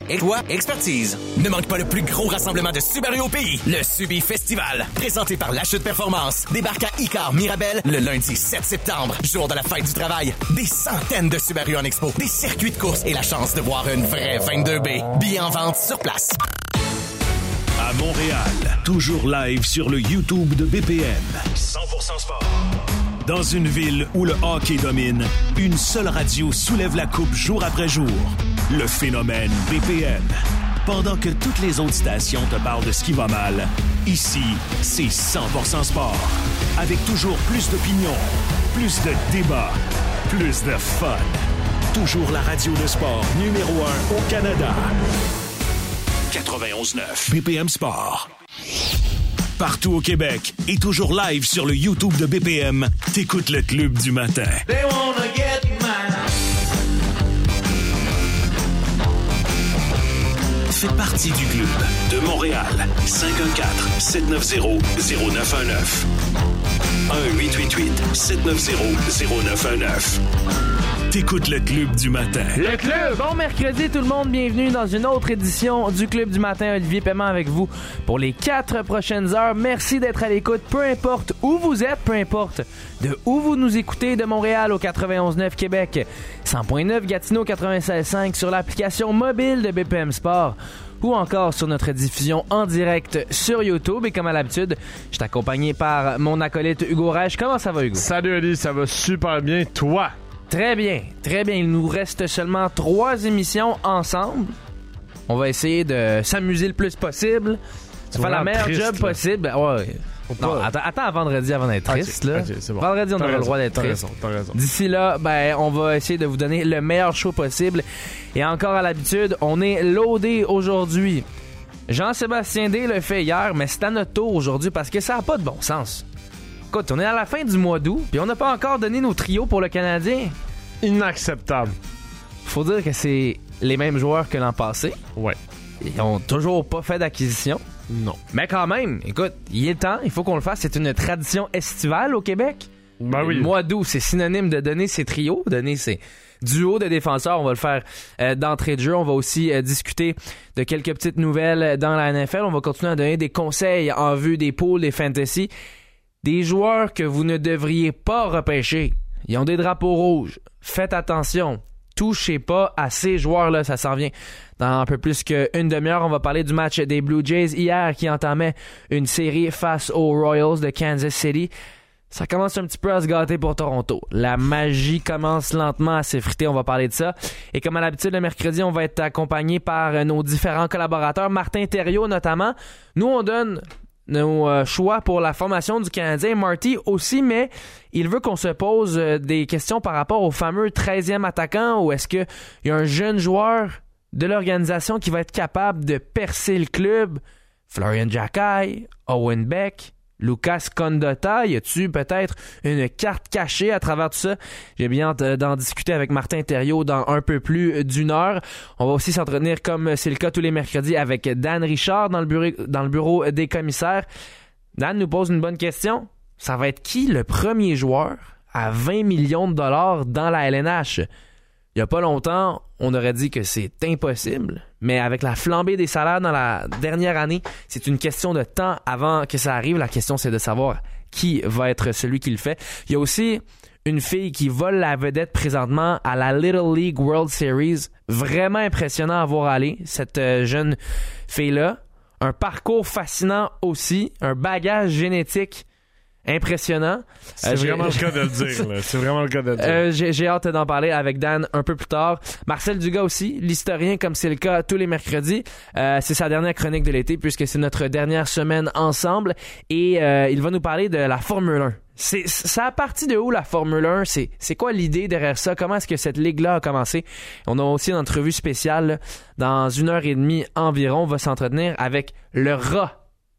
Et toi, expertise. Ne manque pas le plus gros rassemblement de Subaru au pays, le Subi Festival. Présenté par La Chute Performance. Débarque à Icar Mirabel le lundi 7 septembre, jour de la fête du travail. Des centaines de Subaru en expo, des circuits de course et la chance de voir une vraie 22B. Billets en vente sur place. À Montréal, toujours live sur le YouTube de BPM. 100% sport. Dans une ville où le hockey domine, une seule radio soulève la coupe jour après jour. Le phénomène BPM. Pendant que toutes les autres stations te parlent de ce qui va mal, ici, c'est 100% sport. Avec toujours plus d'opinions, plus de débats, plus de fun. Toujours la radio de sport numéro 1 au Canada. 91.9 BPM Sport. Partout au Québec et toujours live sur le YouTube de BPM, t'écoutes le Club du matin. They wanna get mine. Fais partie du club de Montréal. 514-790-0919. 1-888-790-0919. T'écoutes le Club du matin. Le Club! Bon mercredi tout le monde, bienvenue dans une autre édition du Club du matin. Olivier Paiement avec vous pour les 4 prochaines heures. Merci d'être à l'écoute, peu importe où vous êtes, peu importe de où vous nous écoutez, de Montréal au 91.9 Québec, 100.9 Gatineau 96.5 sur l'application mobile de BPM Sport ou encore sur notre diffusion en direct sur YouTube. Et comme à l'habitude, je suis accompagné par mon acolyte Hugo Reich. Comment ça va, Hugo? Salut Oli, ça va super bien. Toi? Très bien, très bien. Il nous reste seulement 3 émissions ensemble. On va essayer de s'amuser le plus possible, de faire la meilleure job possible. Ouais. Non, attends vendredi avant d'être triste. Là. Okay, c'est bon. Vendredi, on aura le droit d'être triste. T'as raison. D'ici là, on va essayer de vous donner le meilleur show possible. Et encore à l'habitude, on est loadé aujourd'hui. Jean-Sébastien D le fait hier, mais c'est à notre tour aujourd'hui parce que ça n'a pas de bon sens. Écoute, on est à la fin du mois d'août, puis on n'a pas encore donné nos trios pour le Canadien. Inacceptable. Faut dire que c'est les mêmes joueurs que l'an passé. Ouais. Ils ont toujours pas fait d'acquisition. Non. Mais quand même, écoute, il est temps, il faut qu'on le fasse. C'est une tradition estivale au Québec. Ben oui. Le mois d'août, c'est synonyme de donner ses trios, donner ses duos de défenseurs. On va le faire d'entrée de jeu. On va aussi discuter de quelques petites nouvelles dans la NFL. On va continuer à donner des conseils en vue des poules, des fantasy. Des joueurs que vous ne devriez pas repêcher. Ils ont des drapeaux rouges. Faites attention. Touchez pas à ces joueurs-là. Ça s'en vient dans un peu plus qu'une demi-heure. On va parler du match des Blue Jays hier qui entamait une série face aux Royals de Kansas City. Ça commence un petit peu à se gâter pour Toronto. La magie commence lentement à s'effriter. On va parler de ça. Et comme à l'habitude, le mercredi, on va être accompagné par nos différents collaborateurs. Martin Thériault, notamment. Nous, on donne nos choix pour la formation du Canadien. Marty aussi, mais il veut qu'on se pose des questions par rapport au fameux 13e attaquant, ou est-ce qu'il y a un jeune joueur de l'organisation qui va être capable de percer le club? Florian Jacquet, Owen Beck, Lucas Condotta, y a-tu peut-être une carte cachée à travers tout ça? J'ai bien hâte d'en discuter avec Martin Thériault dans un peu plus d'une heure. On va aussi s'entretenir, comme c'est le cas tous les mercredis, avec Dan Richard dans le bureau des commissaires. Dan nous pose une bonne question. Ça va être qui le premier joueur à 20 millions de dollars dans la LNH? Il y a pas longtemps, on aurait dit que c'est impossible, mais avec la flambée des salaires dans la dernière année, c'est une question de temps avant que ça arrive. La question, c'est de savoir qui va être celui qui le fait. Il y a aussi une fille qui vole la vedette présentement à la Little League World Series. Vraiment impressionnant à voir aller, cette jeune fille-là. Un parcours fascinant aussi, un bagage génétique impressionnant. C'est vraiment le cas de le dire. Là. C'est vraiment le cas de le dire. J'ai hâte d'en parler avec Dan un peu plus tard. Marcel Dugas aussi, l'historien, comme c'est le cas tous les mercredis. C'est sa dernière chronique de l'été puisque c'est notre dernière semaine ensemble. Et il va nous parler de la Formule 1. Ça a parti de où la Formule 1? C'est quoi l'idée derrière ça? Comment est-ce que cette ligue-là a commencé? On a aussi une entrevue spéciale là, dans 1h30 environ. On va s'entretenir avec le rat.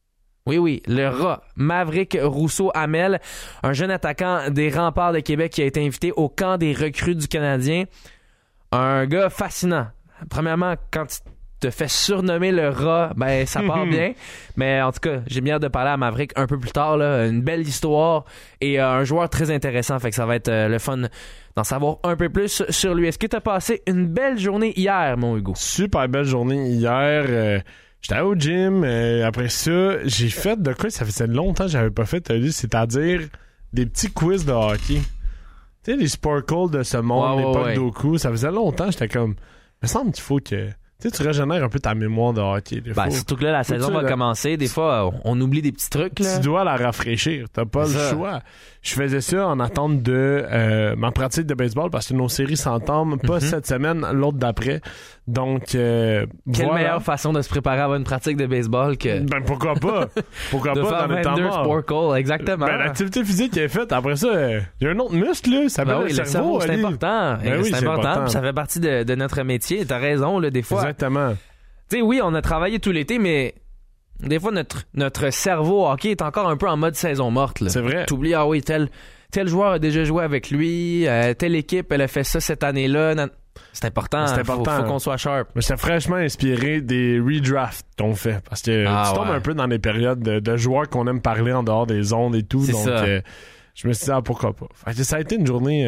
Oui, le rat, Maverick Rousseau-Hamel, un jeune attaquant des Remparts de Québec qui a été invité au camp des recrues du Canadien. Un gars fascinant. Premièrement, quand te fait surnommer le rat, ben ça part bien. Mais en tout cas, j'ai bien hâte de parler à Maverick un peu plus tard. Là. Une belle histoire et un joueur très intéressant. Fait que ça va être le fun d'en savoir un peu plus sur lui. Est-ce que tu as passé une belle journée hier, mon Hugo? Super belle journée hier. J'étais au gym. Après ça, j'ai fait de quoi? Ça faisait longtemps que j'avais pas fait. C'est-à-dire des petits quiz de hockey. Tu sais, les Sparkle de ce monde, l'époque d'Oku. Ça faisait longtemps. J'étais comme... Il me semble qu'il faut que... Tu régénères un peu ta mémoire de hockey. Surtout que là, la saison va commencer. Des fois, on oublie des petits trucs. Là. Tu dois la rafraîchir. T'as pas le choix. Je faisais ça en attente de ma pratique de baseball parce que nos séries s'entament pas cette semaine, l'autre d'après. Donc, quelle meilleure façon de se préparer à une pratique de baseball que... Ben, pourquoi pas? Pourquoi de pas faire dans les temps morts? Sparkle, exactement. Ben, l'activité physique qui est faite, après ça, il y a un autre muscle, là. Ça le cerveau, c'est important. C'est important. Ça fait partie de notre métier. T'as raison, là, des fois. Exactement. Tu sais, oui, on a travaillé tout l'été, mais des fois, notre cerveau hockey est encore un peu en mode saison morte. Là. C'est vrai. T'oublies, tel joueur a déjà joué avec lui, telle équipe, elle a fait ça cette année-là. C'est important. Faut qu'on soit sharp. Mais j'étais fraîchement inspiré des redrafts qu'on fait. Parce que tu tombes un peu dans les périodes de joueurs qu'on aime parler en dehors des ondes et tout. C'est donc, je me suis dit, pourquoi pas. Fait que ça a été une journée...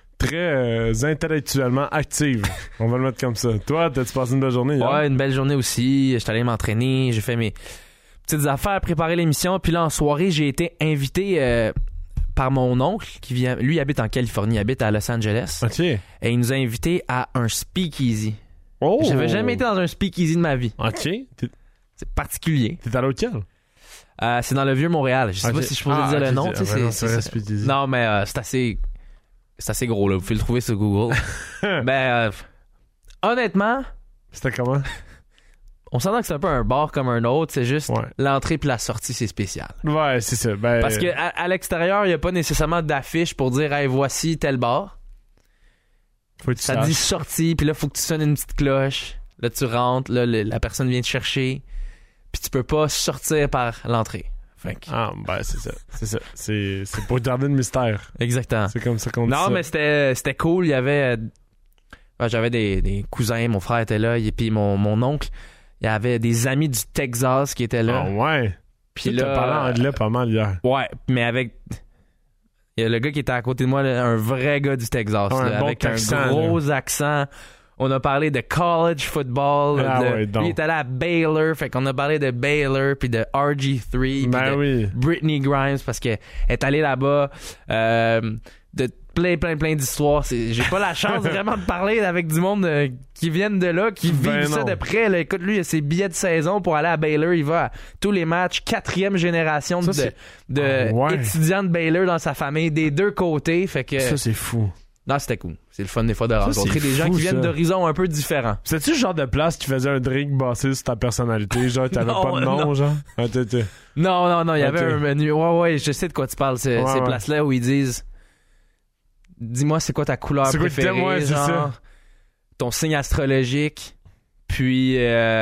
très intellectuellement active. On va le mettre comme ça. Toi, t'as-tu passé une belle journée hier? Ouais, une belle journée aussi. J'étais allé m'entraîner, j'ai fait mes petites affaires, préparer l'émission. Puis là, en soirée, j'ai été invité par mon oncle qui vient. Lui, il habite en Californie, il habite à Los Angeles. OK. Et il nous a invités à un speakeasy. Oh! J'avais jamais été dans un speakeasy de ma vie. OK. C'est particulier. T'es allé auquel? C'est dans le Vieux-Montréal. Je sais pas si je pourrais dire le nom. Non, mais c'est assez gros, là. Vous pouvez le trouver sur Google. Ben, honnêtement... C'était comment? On s'entend que c'est un peu un bar comme un autre. C'est juste l'entrée puis la sortie, c'est spécial. Ouais, c'est ça. Ben... Parce que à l'extérieur, il n'y a pas nécessairement d'affiche pour dire « Hey, voici tel bar ». Ça dit sortie, puis là, il faut que tu sonnes une petite cloche. Là, tu rentres, là, la personne vient te chercher. Puis tu peux pas sortir par l'entrée. C'est ça. C'est pour garder le mystère. Exactement. C'est comme ça qu'on dit ça. Non, mais c'était cool. Il y avait... j'avais des cousins, mon frère était là, et puis mon oncle. Il y avait des amis du Texas qui étaient là. Ah ouais. Puis là... Tu parlais anglais pas mal hier. Ouais, mais avec... Il y a le gars qui était à côté de moi, là, un vrai gars du Texas. Là, bon avec accent, un gros accent. On a parlé de college football. Lui, il était allé à Baylor. Fait qu'on a parlé de Baylor, puis de RG3, puis de Britney Grimes, parce qu'elle est allée là-bas. De plein d'histoires. J'ai pas la chance vraiment de parler avec du monde qui viennent de là, qui vivent ça de près. Là. Écoute, lui, il a ses billets de saison pour aller à Baylor. Il va à tous les matchs. 4e génération étudiants de Baylor dans sa famille, des deux côtés. Fait que ça, c'est fou. Non, c'était cool. C'est le fun des fois de rencontrer des gens qui viennent d'horizons un peu différents. C'est-tu le genre de place qui faisait un drink basé sur ta personnalité? Genre, t'avais pas de nom, genre? Non, il y avait un menu. Ouais, je sais de quoi tu parles. Ces places-là où ils disent... Dis-moi, c'est quoi ta couleur préférée? C'est ça. Ton signe astrologique, puis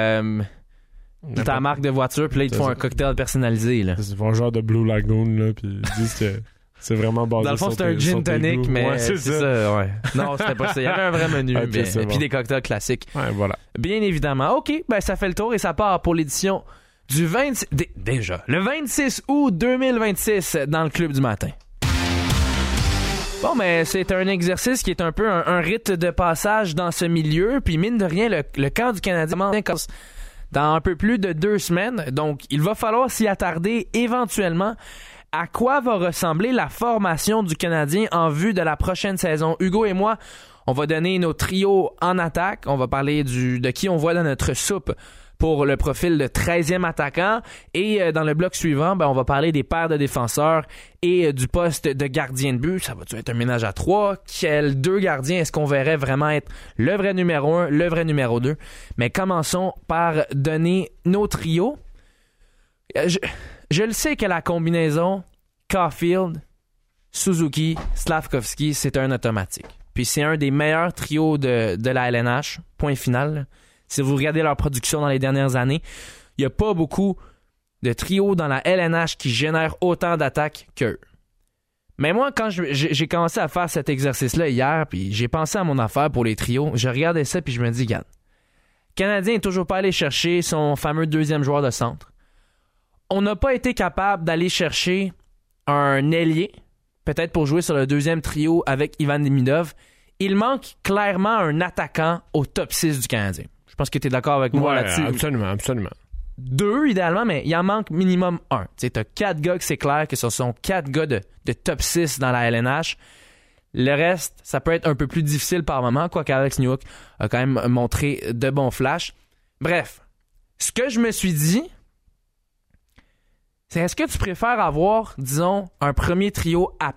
ta marque de voiture, puis là, ils te font un cocktail personnalisé. Là. C'est un genre de Blue Lagoon, là, puis ils disent que c'est vraiment basé sur dans le fond, c'est un gin tonic, mais c'est ça. Ouais. Non, c'était pas ça. Il y avait un vrai menu, et puis des cocktails classiques. Ouais, voilà. Bien évidemment. OK, ben ça fait le tour et ça part pour l'édition du 26... Déjà, le 26 août 2026 dans le Club du matin. Bon, mais c'est un exercice qui est un peu un rite de passage dans ce milieu. Puis mine de rien, le camp du Canadien dans un peu plus de 2 semaines. Donc, il va falloir s'y attarder éventuellement à quoi va ressembler la formation du Canadien en vue de la prochaine saison. Hugo et moi, on va donner nos trios en attaque. On va parler de qui on voit dans notre soupe pour le profil de 13e attaquant. Et dans le bloc suivant, on va parler des paires de défenseurs et du poste de gardien de but. Ça va-tu être un ménage à 3? Quels 2 gardiens est-ce qu'on verrait vraiment être le vrai numéro 1, le vrai numéro 2? Mais commençons par donner nos trios. Je le sais que la combinaison Caulfield, Suzuki, Slavkovski, c'est un automatique. Puis c'est un des meilleurs trios de la LNH. Point final. Si vous regardez leur production dans les dernières années, il n'y a pas beaucoup de trios dans la LNH qui génèrent autant d'attaques qu'eux. Mais moi, quand j'ai commencé à faire cet exercice-là hier, puis j'ai pensé à mon affaire pour les trios, je regardais ça puis je me dis, regarde, Le Canadien n'est toujours pas allé chercher son fameux deuxième joueur de centre. On n'a pas été capable d'aller chercher un ailier, peut-être pour jouer sur le deuxième trio avec Ivan Demidov. Il manque clairement un attaquant au top 6 du Canadien. Je pense que tu es d'accord avec moi là-dessus. Absolument. 2 idéalement, mais il en manque minimum 1. Tu sais, t'as 4 gars que c'est clair que ce sont 4 gars de top 6 dans la LNH. Le reste, ça peut être un peu plus difficile par moment, quoique Alex Newhook a quand même montré de bons flashs. Bref, ce que je me suis dit, c'est est-ce que tu préfères avoir, disons, un premier trio A+,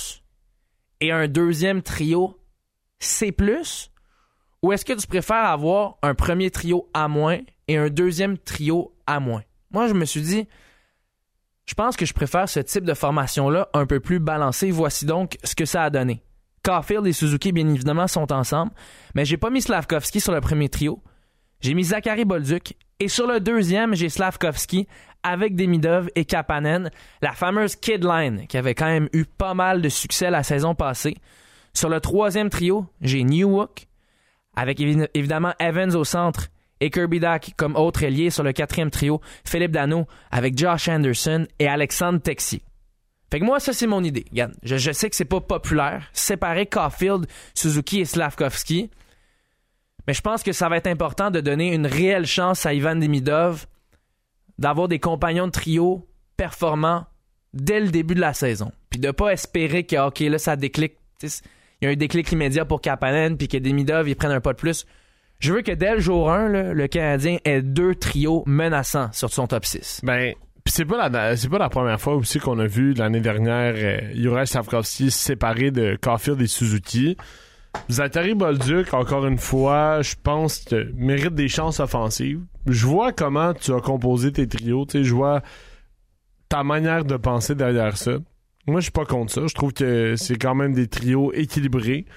et un deuxième trio C+, ou est-ce que tu préfères avoir un premier trio A- et un deuxième trio A-? Moi, je me suis dit, je pense que je préfère ce type de formation-là un peu plus balancé. Voici donc ce que ça a donné. Caulfield et Suzuki, bien évidemment, sont ensemble, mais j'ai pas mis Slavkovski sur le premier trio. J'ai mis Zachary Bolduc, et sur le deuxième, j'ai Slavkovski avec Demidov et Kapanen, la fameuse Kid Line, qui avait quand même eu pas mal de succès la saison passée. Sur le troisième trio, j'ai Newhook, avec évidemment Evans au centre et Kirby Dach comme autre ailier. Sur le quatrième trio, Philippe Danault avec Josh Anderson et Alexandre Texier. Fait que moi, ça, c'est mon idée. Regarde, je sais que c'est pas populaire. Séparer Caulfield, Suzuki et Slavkovski. Mais je pense que ça va être important de donner une réelle chance à Ivan Demidov d'avoir des compagnons de trio performants dès le début de la saison. Puis de pas espérer que, OK, là, ça déclic. Il y a un déclic immédiat pour Kapanen puis que Demidov, il prenne un pas de plus. Je veux que dès le jour 1, là, le Canadien ait 2 trios menaçants sur son top 6. Ben, pis c'est pas la première fois aussi qu'on a vu l'année dernière Juraj Slavkovski séparé de Caulfield et Suzuki. Zachary Bolduc, encore une fois, je pense que mérite des chances offensives. Je vois comment tu as composé tes trios, tu sais, je vois ta manière de penser derrière ça. Moi, je suis pas contre ça. Je trouve que c'est quand même des trios équilibrés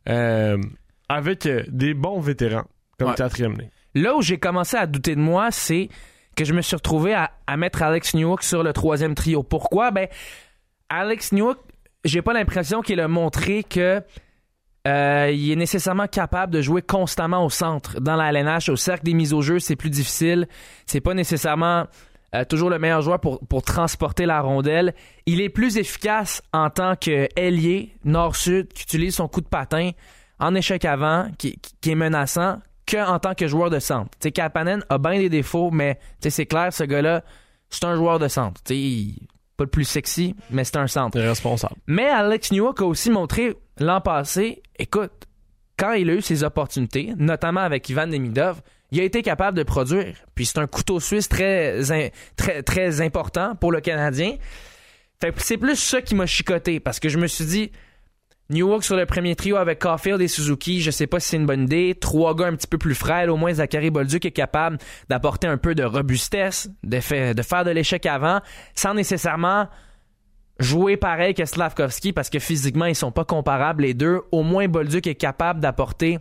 avec des bons vétérans comme quatrième ligne. Là où j'ai commencé à douter de moi, c'est que je me suis retrouvé à mettre Alex Newhook sur le troisième trio. Pourquoi? Ben, Alex Newhook, j'ai pas l'impression qu'il a montré que il est nécessairement capable de jouer constamment au centre. Dans la LNH, au cercle des mises au jeu, c'est plus difficile. C'est pas nécessairement toujours le meilleur joueur pour transporter la rondelle. Il est plus efficace en tant qu'ailier nord-sud qui utilise son coup de patin en échec avant, qui est menaçant, qu'en tant que joueur de centre. T'sais, Kapanen a bien des défauts, mais c'est clair, ce gars-là, c'est un joueur de centre. Pas le plus sexy, mais c'est un centre. C'est responsable. Mais Alex Newhook a aussi montré l'an passé, écoute, quand il a eu ses opportunités, notamment avec Ivan Demidov, il a été capable de produire. Puis c'est un couteau suisse très important pour le Canadien. Fait que c'est plus ça qui m'a chicoté, parce que je me suis dit, Newhook sur le premier trio avec Caulfield et Suzuki, je sais pas si c'est une bonne idée. 3 gars un petit peu plus frêles, au moins Zachary Bolduc est capable d'apporter un peu de robustesse, de faire de l'échec avant, sans nécessairement jouer pareil que Slavkovski, parce que physiquement, ils sont pas comparables les deux. Au moins, Bolduc est capable d'apporter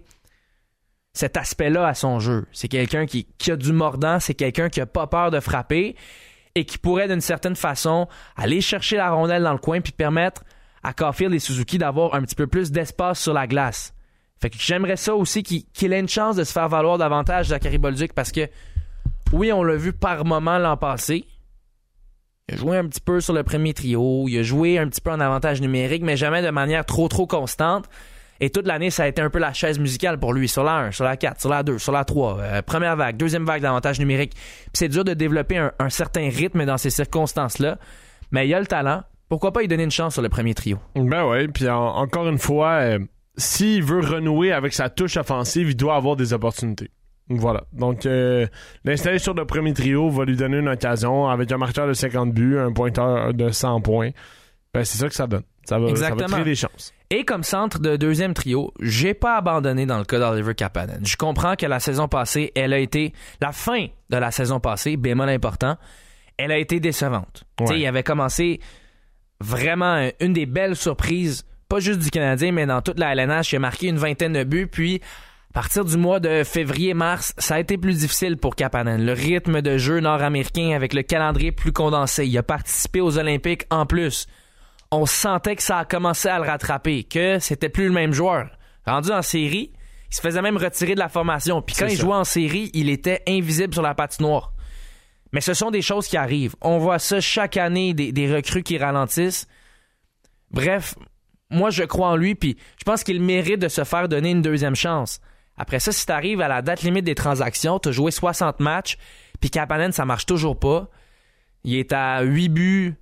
cet aspect-là à son jeu. C'est quelqu'un qui a du mordant, c'est quelqu'un qui a pas peur de frapper et qui pourrait, d'une certaine façon, aller chercher la rondelle dans le coin puis permettre à Caulfield et Suzuki d'avoir un petit peu plus d'espace sur la glace. Fait que j'aimerais ça aussi qu'il ait une chance de se faire valoir davantage Zachary Bolduc, parce que oui, on l'a vu par moment l'an passé. Il a joué un petit peu sur le premier trio, il a joué un petit peu en avantage numérique, mais jamais de manière trop constante. Et toute l'année, ça a été un peu la chaise musicale pour lui, sur la 1, sur la 4, sur la 2, sur la 3, première vague, deuxième vague d'avantage numérique. Puis c'est dur de développer un certain rythme dans ces circonstances-là, mais il a le talent. Pourquoi pas lui donner une chance sur le premier trio? Ben oui, puis encore une fois, s'il veut renouer avec sa touche offensive, il doit avoir des opportunités. Voilà. Donc, l'installer sur le premier trio va lui donner une occasion avec un marqueur de 50 buts, un pointeur de 100 points. Ben, c'est ça que ça donne. Ça va créer des chances. Et comme centre de deuxième trio, j'ai pas abandonné dans le cas d'Oliver Kapanen. Je comprends que la saison passée, la fin de la saison passée, bémol important, elle a été décevante. Ouais. Tu sais, il avait commencé vraiment une des belles surprises, pas juste du Canadien, mais dans toute la LNH. Il a marqué une 20aine de buts, puis à partir du mois de février-mars, ça a été plus difficile pour Kapanen. Le rythme de jeu nord-américain avec le calendrier plus condensé. Il a participé aux Olympiques en plus. On sentait que ça a commencé à le rattraper, que c'était plus le même joueur. Rendu en série, il Il se faisait même retirer de la formation. Puis quand il ça. jouait en série, il était invisible sur la patinoire. Mais ce sont des choses qui arrivent. On voit ça chaque année, des recrues qui ralentissent. Bref, moi, je crois en lui, puis je pense qu'il mérite de se faire donner une deuxième chance. Après ça, si t'arrives à la date limite des transactions, t'as joué 60 matchs, puis Kapanen, ça marche toujours pas. Il est à 8 buts,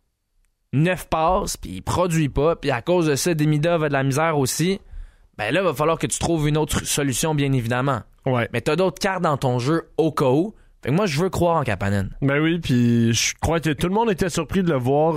9 passes, puis il produit pas, puis à cause de ça, Demidov a de la misère aussi. Ben là, il va falloir que tu trouves une autre solution, bien évidemment. Ouais. Mais t'as d'autres cartes dans ton jeu au cas où. Fait que moi, je veux croire en Kapanen. Ben oui, puis je crois que tout le monde était surpris de le voir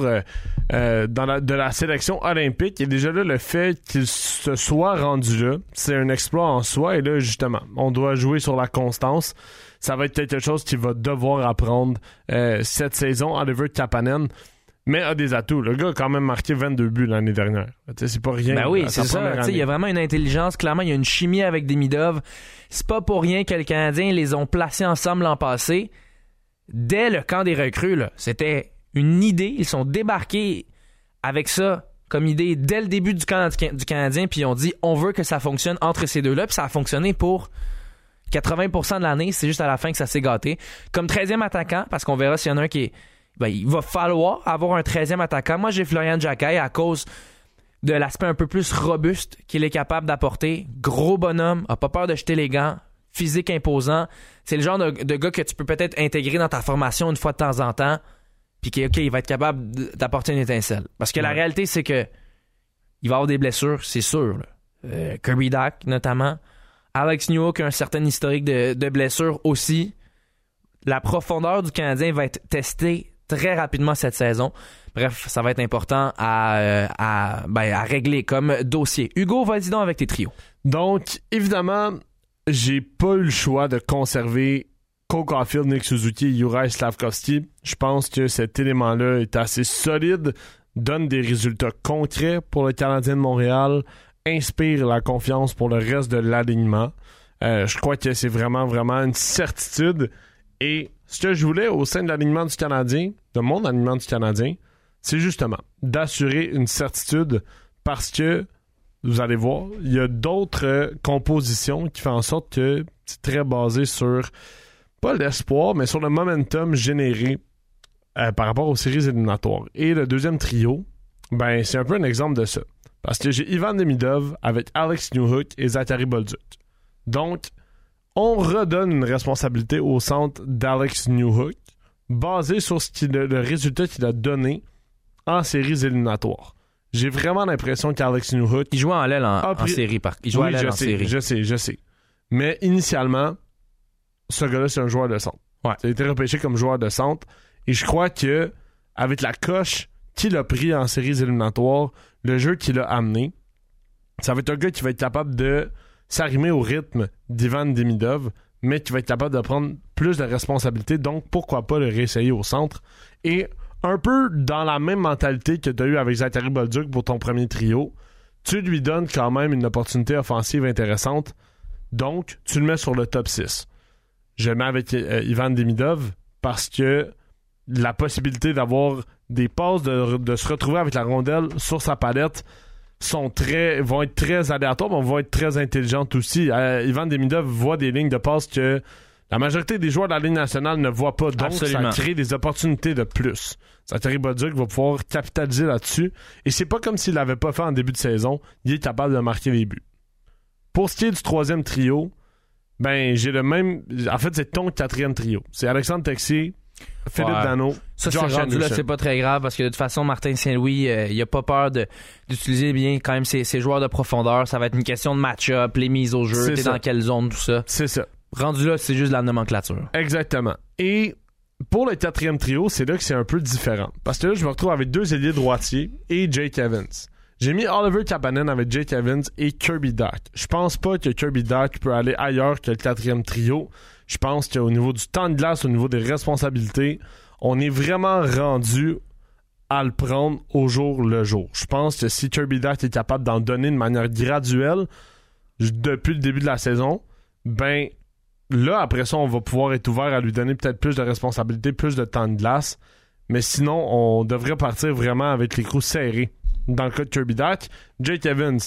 de la sélection olympique. Et déjà là, le fait qu'il se soit rendu là, c'est un exploit en soi. Et là, justement, on doit jouer sur la constance. Ça va être quelque chose qu'il va devoir apprendre cette saison. Oliver Kapanen, mais a des atouts. Le gars a quand même marqué 22 buts l'année dernière. T'sais, c'est pas rien. Ben oui, c'est ça. Il y a vraiment une intelligence. Clairement, il y a une chimie avec Demidov. C'est pas pour rien que les Canadiens les ont placés ensemble l'an passé. Dès le camp des recrues, là, c'était une idée. Ils sont débarqués avec ça comme idée dès le début du camp du Canadien. Puis ils ont dit, on veut que ça fonctionne entre ces deux-là. Puis ça a fonctionné pour 80% de l'année. C'est juste à la fin que ça s'est gâté. Comme 13e attaquant, parce qu'on verra s'il y en a un qui est... Ben, il va falloir avoir un 13e attaquant. Moi, j'ai Florian Jacquet à cause de l'aspect un peu plus robuste qu'il est capable d'apporter. Gros bonhomme, a pas peur de jeter les gants, physique imposant. C'est le genre de gars que tu peux peut-être intégrer dans ta formation une fois de temps en temps, puis il va être capable d'apporter une étincelle. Parce que la réalité, c'est que il va avoir des blessures, c'est sûr. Kirby Dach, notamment. Alex Newhook a un certain historique de blessures aussi. La profondeur du Canadien va être testée très rapidement cette saison. Bref, ça va être important à régler comme dossier. Hugo, vas-y donc avec tes trios. Donc, évidemment, j'ai pas eu le choix de conserver Cole Caulfield, Nick Suzuki et Juraj Slafkovský. Je pense que cet élément-là est assez solide, donne des résultats concrets pour le Canadien de Montréal, inspire la confiance pour le reste de l'alignement. Je crois que c'est vraiment, vraiment une certitude. Et ce que je voulais au sein de l'alignement du Canadien, de mon alignement du Canadien, c'est justement d'assurer une certitude parce que, vous allez voir, il y a d'autres compositions qui font en sorte que c'est très basé sur, pas l'espoir, mais sur le momentum généré par rapport aux séries éliminatoires. Et le deuxième trio, ben c'est un peu un exemple de ça. Parce que j'ai Ivan Demidov avec Alex Newhook et Zachary Bolduc. Donc, on redonne une responsabilité au centre d'Alex Newhook basé sur le résultat qu'il a donné en séries éliminatoires. J'ai vraiment l'impression qu'Alex Newhook... Il jouait en l'aile en série. Il jouait en l'aile en série. Je sais. Mais initialement, ce gars-là, c'est un joueur de centre. Ouais. Il a été repêché comme joueur de centre. Et je crois que avec la coche qu'il a pris en séries éliminatoires, le jeu qu'il a amené, ça va être un gars qui va être capable de s'arrimer au rythme d'Ivan Demidov, mais qui va être capable de prendre plus de responsabilités. Donc, pourquoi pas le réessayer au centre? Et un peu dans la même mentalité que tu as eu avec Zachary Bolduc pour ton premier trio, tu lui donnes quand même une opportunité offensive intéressante. Donc, tu le mets sur le top 6. Je le mets avec Ivan Demidov parce que la possibilité d'avoir des passes, de se retrouver avec la rondelle sur sa palette vont être très aléatoires, mais vont être très intelligentes aussi. Ivan Demidov voit des lignes de passe que la majorité des joueurs de la Ligue nationale ne voient pas. Donc, absolument, ça crée des opportunités de plus. Zachary Bolduc va pouvoir capitaliser là-dessus. Et c'est pas comme s'il l'avait pas fait en début de saison. Il est capable de marquer les buts. Pour ce qui est du troisième trio, ben j'ai le même... En fait, c'est ton quatrième trio. C'est Alexandre Texier, Philippe Danault, ça, Josh c'est rendu Anderson. là, c'est pas très grave parce que de toute façon, Martin Saint-Louis, il a pas peur d'utiliser bien quand même ses joueurs de profondeur. Ça va être une question de match-up, les mises au jeu, t'es dans quelle zone, tout ça. C'est ça. Rendu là, c'est juste la nomenclature. Exactement. Et pour le quatrième trio, c'est là que c'est un peu différent. Parce que là, je me retrouve avec deux ailiers droitiers et Jake Evans. J'ai mis Oliver Kapanen avec Jake Evans et Kirby Dach. Je pense pas que Kirby Dach peut aller ailleurs que le quatrième trio. Je pense qu'au niveau du temps de glace, au niveau des responsabilités, on est vraiment rendu à le prendre au jour le jour. Je pense que si Kirby Dach est capable d'en donner de manière graduelle depuis le début de la saison, ben là, après ça, on va pouvoir être ouvert à lui donner peut-être plus de responsabilités, plus de temps de glace. Mais sinon, on devrait partir vraiment avec les coups serrés. Dans le cas de Kirby Dach, Jake Evans,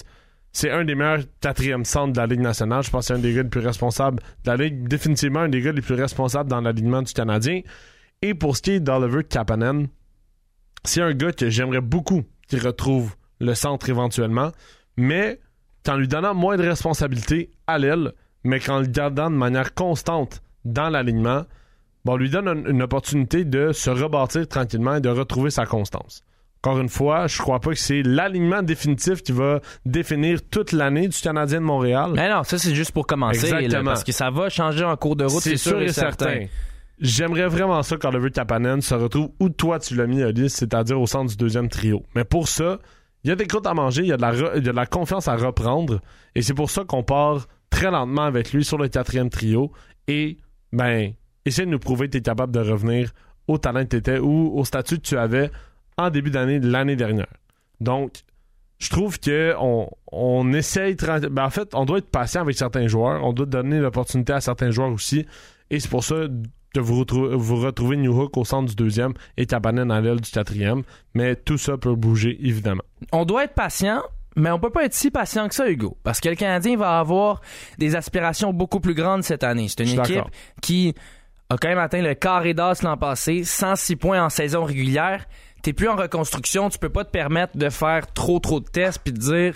c'est un des meilleurs 4e centres de la Ligue nationale. Je pense que c'est un des gars les plus responsables de la Ligue. Définitivement un des gars les plus responsables dans l'alignement du Canadien. Et pour ce qui est d'Oliver Kapanen, c'est un gars que j'aimerais beaucoup qu'il retrouve le centre éventuellement, mais qu'en lui donnant moins de responsabilités à l'aile, mais qu'en le gardant de manière constante dans l'alignement, on lui donne une opportunité de se rebâtir tranquillement et de retrouver sa constance. Encore une fois, je crois pas que c'est l'alignement définitif qui va définir toute l'année du Canadien de Montréal. Mais non, ça c'est juste pour commencer. Là, parce que ça va changer en cours de route, c'est sûr et certain. J'aimerais vraiment ça qu'Oliver Kapanen se retrouve où toi tu l'as mis, Alice, c'est-à-dire au centre du 2e trio. Mais pour ça, il y a des croûtes à manger, il y a de la confiance à reprendre, et c'est pour ça qu'on part très lentement avec lui sur le 4e trio, et essaie de nous prouver que tu es capable de revenir au talent que tu étais ou au statut que tu avais en début d'année de l'année dernière. Donc, je trouve qu'on essaye... en fait, on doit être patient avec certains joueurs, on doit donner l'opportunité à certains joueurs aussi, et c'est pour ça que vous retrouvez Newhook au centre du 2e et Kapanen à l'aile du 4e, mais tout ça peut bouger, évidemment. On doit être patient, mais on peut pas être si patient que ça, Hugo, parce que le Canadien va avoir des aspirations beaucoup plus grandes cette année. C'est une équipe qui a quand même atteint le carré d'as l'an passé, 106 points en saison régulière. T'es plus en reconstruction, tu peux pas te permettre de faire trop de tests puis de dire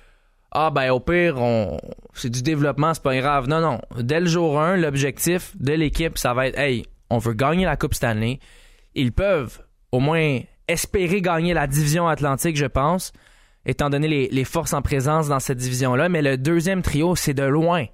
au pire, c'est du développement, c'est pas grave. Non. Dès le jour 1, l'objectif de l'équipe, ça va être on veut gagner la Coupe Stanley. Ils peuvent au moins espérer gagner la division Atlantique, je pense, étant donné les forces en présence dans cette division-là. Mais le 2e trio, c'est de loin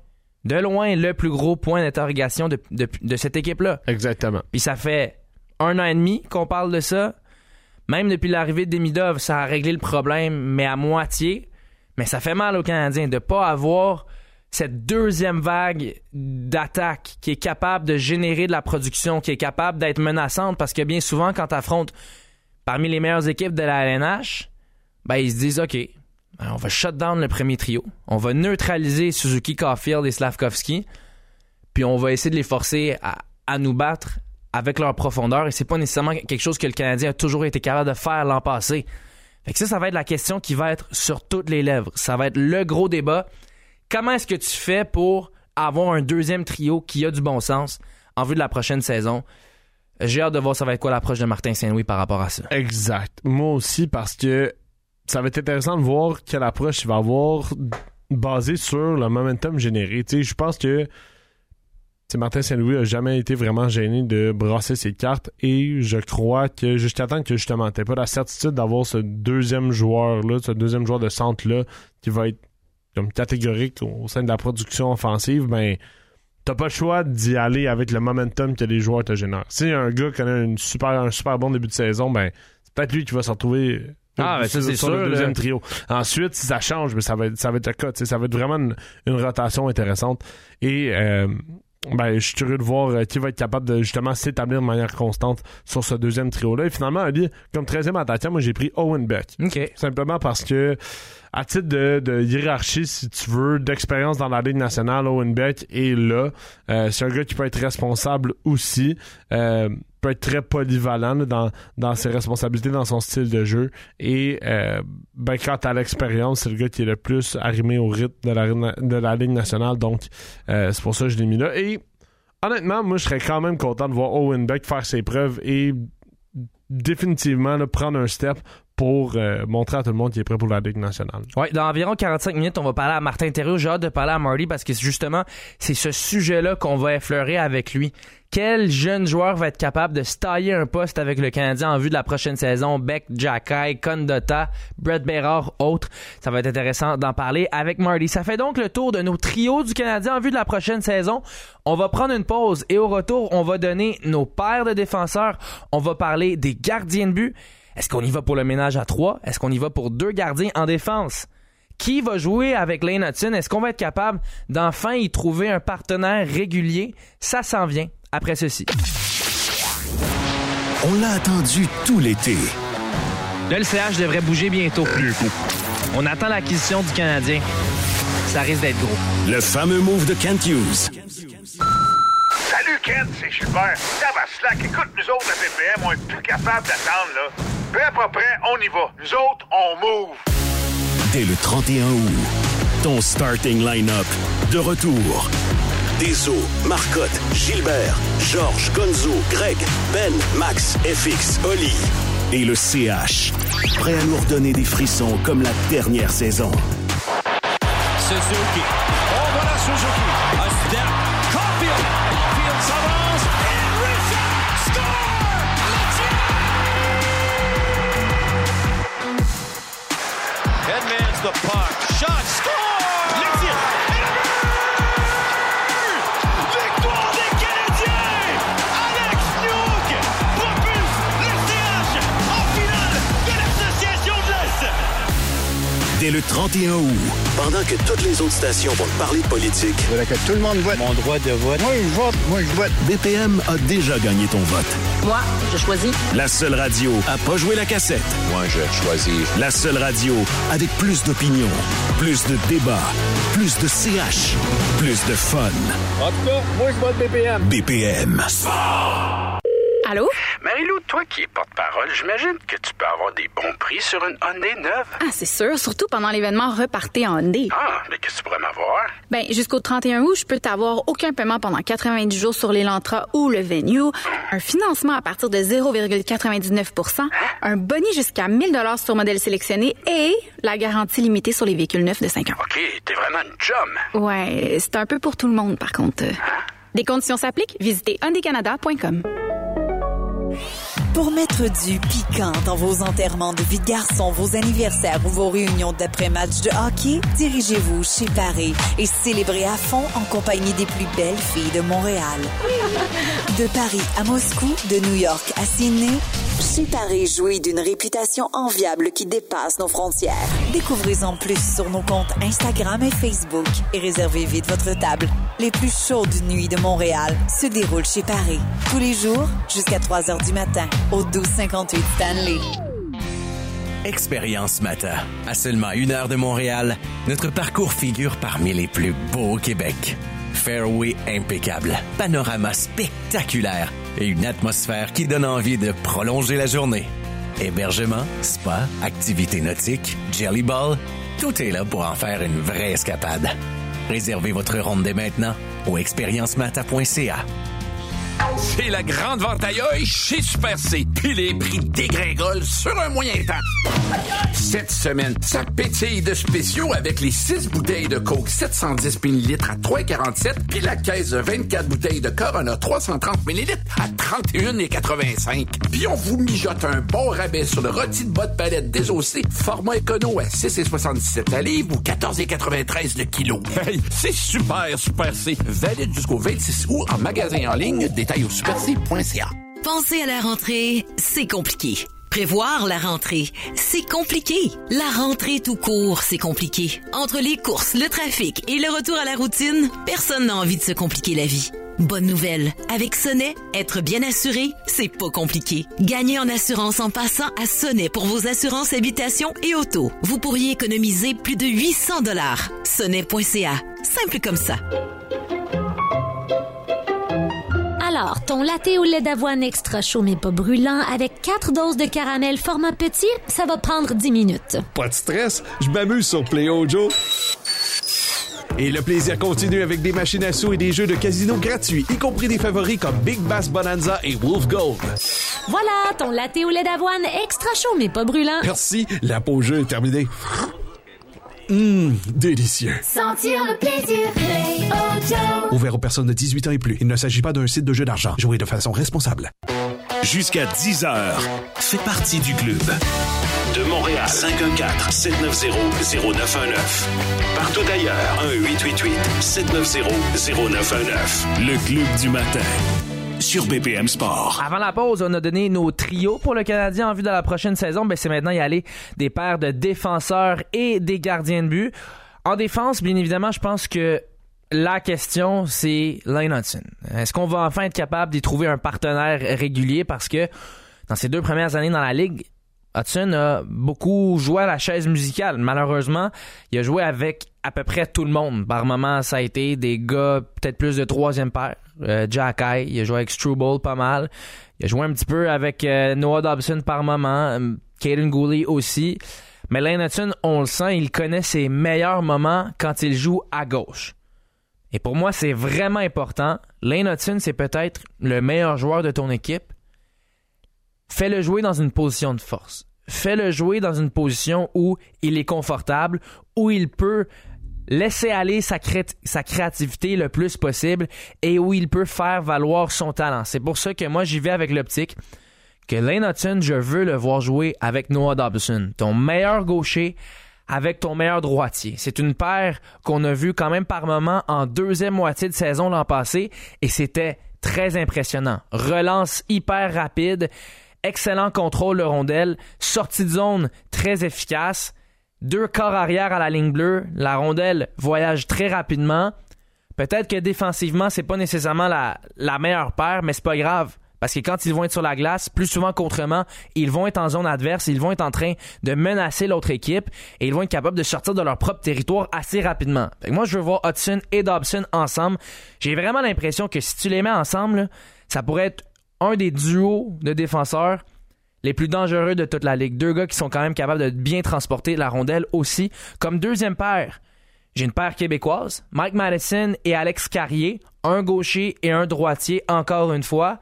le plus gros point d'interrogation de cette équipe-là. Exactement. Puis ça fait 1 an et demi qu'on parle de ça. Même depuis l'arrivée de Demidov, ça a réglé le problème, mais à moitié. Mais ça fait mal aux Canadiens de ne pas avoir cette 2e vague d'attaque qui est capable de générer de la production, qui est capable d'être menaçante, parce que bien souvent, quand tu affrontes parmi les meilleures équipes de la LNH, ils se disent « OK, on va shut down le premier trio, on va neutraliser Suzuki, Caulfield et Slavkovski, puis on va essayer de les forcer à nous battre avec leur profondeur, et c'est pas nécessairement quelque chose que le Canadien a toujours été capable de faire l'an passé. » Fait que ça va être la question qui va être sur toutes les lèvres. Ça va être le gros débat. Comment est-ce que tu fais pour avoir un 2e trio qui a du bon sens en vue de la prochaine saison? J'ai hâte de voir ça va être quoi l'approche de Martin Saint-Louis par rapport à ça. Exact. Moi aussi, parce que ça va être intéressant de voir quelle approche il va avoir basée sur le momentum généré. Tu sais, je pense que Martin Saint-Louis a jamais été vraiment gêné de brasser ses cartes, et je crois que jusqu'à temps que justement t'aies pas la certitude d'avoir ce 2e joueur-là, ce 2e joueur de centre-là qui va être comme catégorique au sein de la production offensive, t'as pas le choix d'y aller avec le momentum que les joueurs te génèrent. Si un gars connaît un super bon début de saison, c'est peut-être lui qui va se retrouver ça, c'est sur sûr, le 2e trio. Ensuite, si ça change, ça va être le cas. Ça va être vraiment une rotation intéressante. Et je suis curieux de voir qui va être capable de justement s'établir de manière constante sur ce 2e trio-là. Et finalement, Ali, comme 13e attaquant, moi j'ai pris Owen Beck. Okay. Simplement parce que, à titre de hiérarchie, si tu veux, d'expérience dans la Ligue nationale, Owen Beck est là. C'est un gars qui peut être responsable aussi. Peut être très polyvalent dans ses responsabilités, dans son style de jeu. Et quant à l'expérience, c'est le gars qui est le plus arrimé au rythme de la Ligue nationale. Donc, c'est pour ça que je l'ai mis là. Et honnêtement, moi, je serais quand même content de voir Owen Beck faire ses preuves et définitivement prendre un step pour montrer à tout le monde qu'il est prêt pour la Ligue nationale. Oui, dans environ 45 minutes, on va parler à Martin Thériault. J'ai hâte de parler à Marty parce que justement, c'est ce sujet-là qu'on va effleurer avec lui. Quel jeune joueur va être capable de se tailler un poste avec le Canadien en vue de la prochaine saison? Beck, Jacky, Condotta, Brett Bérard, autres. Ça va être intéressant d'en parler avec Marty. Ça fait donc le tour de nos trios du Canadien en vue de la prochaine saison. On va prendre une pause et au retour, on va donner nos paires de défenseurs. On va parler des gardiens de but. Est-ce qu'on y va pour le ménage à 3? Est-ce qu'on y va pour 2 gardiens en défense? Qui va jouer avec Lane Hutson? Est-ce qu'on va être capable d'enfin y trouver un partenaire régulier? Ça s'en vient après ceci. On l'a attendu tout l'été. Là, le CH devrait bouger bientôt. On attend l'acquisition du Canadien. Ça risque d'être gros. Le fameux move de Kent Hughes. Salut Kent, c'est Gilbert. Tabarnak, écoute, nous autres, à BPM, on est plus capable d'attendre, là. Prêt, pas prêt, on y va. Nous autres, on move. Dès le 31 août, ton starting line-up. De retour. Deso, Marcotte, Gilbert, Georges, Gonzo, Greg, Ben, Max, FX, Oli et le CH. Prêt à nous redonner des frissons comme la dernière saison. Suzuki. Oh, voilà Suzuki. A step. Caulfield. Caulfield s'avance. And Richard score! Headman's the puck. Shot. Score! Let's Victoire des Canadiens! Alex Newhook propulse le CH en finale de l'Association de l'Est! Dès le 31 août, pendant que toutes les autres stations vont te parler de politique, Je voudrais que tout le monde vote. Mon droit de vote. Moi, je vote. Moi, je vote. BPM a déjà gagné ton vote. Moi, je choisis. La seule radio à pas jouer la cassette. Moi, je choisis. La seule radio avec plus d'opinion, plus de débats, plus de CH, plus de fun. En tout cas, moi, je vote BPM. BPM. Allô? Marie-Lou, toi qui es porte-parole, j'imagine que tu peux avoir des bons prix sur une Hyundai neuve. Ah, c'est sûr, surtout pendant l'événement Repartez en Hyundai. Ah, mais qu'est-ce que tu pourrais m'avoir? Ben, jusqu'au 31 août, je peux t'avoir aucun paiement pendant 90 jours sur l'Elantra ou le Venue, un financement à partir de 0,99%, un boni jusqu'à 1 000 $ sur modèle sélectionné et la garantie limitée sur les véhicules neufs de 5 ans. OK, t'es vraiment une chum. Ouais, c'est un peu pour tout le monde, par contre. Des conditions s'appliquent, visitez hyundaicanada.com. Pour mettre du piquant dans vos enterrements de vie de garçon, vos anniversaires ou vos réunions d'après-match de hockey, dirigez-vous chez Paris et célébrez à fond en compagnie des plus belles filles de Montréal. De Paris à Moscou, de New York à Sydney, chez Paris jouit d'une réputation enviable qui dépasse nos frontières. Découvrez-en plus sur nos comptes Instagram et Facebook et réservez vite votre table. Les plus chaudes nuits de Montréal se déroulent chez Paris. Tous les jours, jusqu'à 3 heures du matin, au 1258 Stanley. Expérience Mata. À seulement 1 heure de Montréal, notre parcours figure parmi les plus beaux au Québec. Fairway impeccable, panorama spectaculaire et une atmosphère qui donne envie de prolonger la journée. Hébergement, spa, activités nautiques, jelly ball, tout est là pour en faire une vraie escapade. Réservez votre ronde dès maintenant au expériencemata.ca. C'est la grande vente à œil chez Super C. Puis les prix dégringolent sur un moyen temps. Cette semaine, ça pétille de spéciaux avec les 6 bouteilles de Coke 710 ml à 3,47 puis la caisse de 24 bouteilles de Corona 330 ml à 31,85. Puis on vous mijote un bon rabais sur le rôti de bas de palette désossé format écono à 6,77 la livre ou 14,93 le kilo. Hey, c'est super C. Valide jusqu'au 26 août en magasin en ligne. Détails au superc.ca. Penser à la rentrée, c'est compliqué. Prévoir la rentrée, c'est compliqué. La rentrée tout court, c'est compliqué. Entre les courses, le trafic et le retour à la routine, personne n'a envie de se compliquer la vie. Bonne nouvelle, avec Sonnet, être bien assuré, c'est pas compliqué. Gagnez en assurance en passant à Sonnet pour vos assurances habitation et auto. Vous pourriez économiser plus de 800 $. Sonnet.ca, simple comme ça. Alors, ton latte au lait d'avoine extra chaud mais pas brûlant avec 4 doses de caramel format petit, ça va prendre 10 minutes. Pas de stress, je m'amuse sur Play-O Joe. Et le plaisir continue avec des machines à sous et des jeux de casino gratuits, y compris des favoris comme Big Bass Bonanza et Wolf Gold. Voilà, ton latte au lait d'avoine extra chaud mais pas brûlant. Merci, la pause jeu est terminée. Délicieux. Sentir le plaisir, Play-O Joe. Ouvert aux personnes de 18 ans et plus. Il ne s'agit pas d'un site de jeu d'argent. Jouez de façon responsable. Jusqu'à 10h, fais partie du club. De Montréal, 514-790-0919. Partout ailleurs, 1-888-790-0919. Le club du matin. Sur BPM Sport. Avant la pause, on a donné nos trios pour le Canadien en vue de la prochaine saison. Ben, c'est maintenant y aller des paires de défenseurs et des gardiens de but. En défense, bien évidemment, je pense que la question, c'est Lane Hutson. Est-ce qu'on va enfin être capable d'y trouver un partenaire régulier? Parce que dans ses 2 premières années dans la Ligue, Hutson a beaucoup joué à la chaise musicale. Malheureusement, il a joué avec à peu près tout le monde. Par moments, ça a été des gars peut-être plus de 3e paire. Jack Eye, il a joué avec Struble pas mal. Il a joué un petit peu avec Noah Dobson par moment. Caden Gooley aussi. Mais Lane Hutson, on le sent, il connaît ses meilleurs moments quand il joue à gauche. Et pour moi, c'est vraiment important. Lane Hutson, c'est peut-être le meilleur joueur de ton équipe. Fais-le jouer dans une position de force. Fais-le jouer dans une position où il est confortable, où il peut laisser aller sa créativité le plus possible et où il peut faire valoir son talent. C'est pour ça que moi, j'y vais avec l'optique que Lane Hutson, je veux le voir jouer avec Noah Dobson, ton meilleur gaucher avec ton meilleur droitier. C'est une paire qu'on a vue quand même par moment en deuxième moitié de saison l'an passé et c'était très impressionnant. Relance hyper rapide, excellent contrôle de rondelle, sortie de zone très efficace, 2 corps arrière à la ligne bleue, la rondelle voyage très rapidement. Peut-être que défensivement, c'est pas nécessairement la meilleure paire, mais c'est pas grave. Parce que quand ils vont être sur la glace, plus souvent qu'autrement, ils vont être en zone adverse, ils vont être en train de menacer l'autre équipe et ils vont être capables de sortir de leur propre territoire assez rapidement. Fait que moi, je veux voir Hutson et Dobson ensemble. J'ai vraiment l'impression que si tu les mets ensemble, là, ça pourrait être un des duos de défenseurs les plus dangereux de toute la ligue. 2 gars qui sont quand même capables de bien transporter la rondelle aussi. Comme deuxième paire, j'ai une paire québécoise, Mike Matheson et Alex Carrier, un gaucher et un droitier, encore une fois.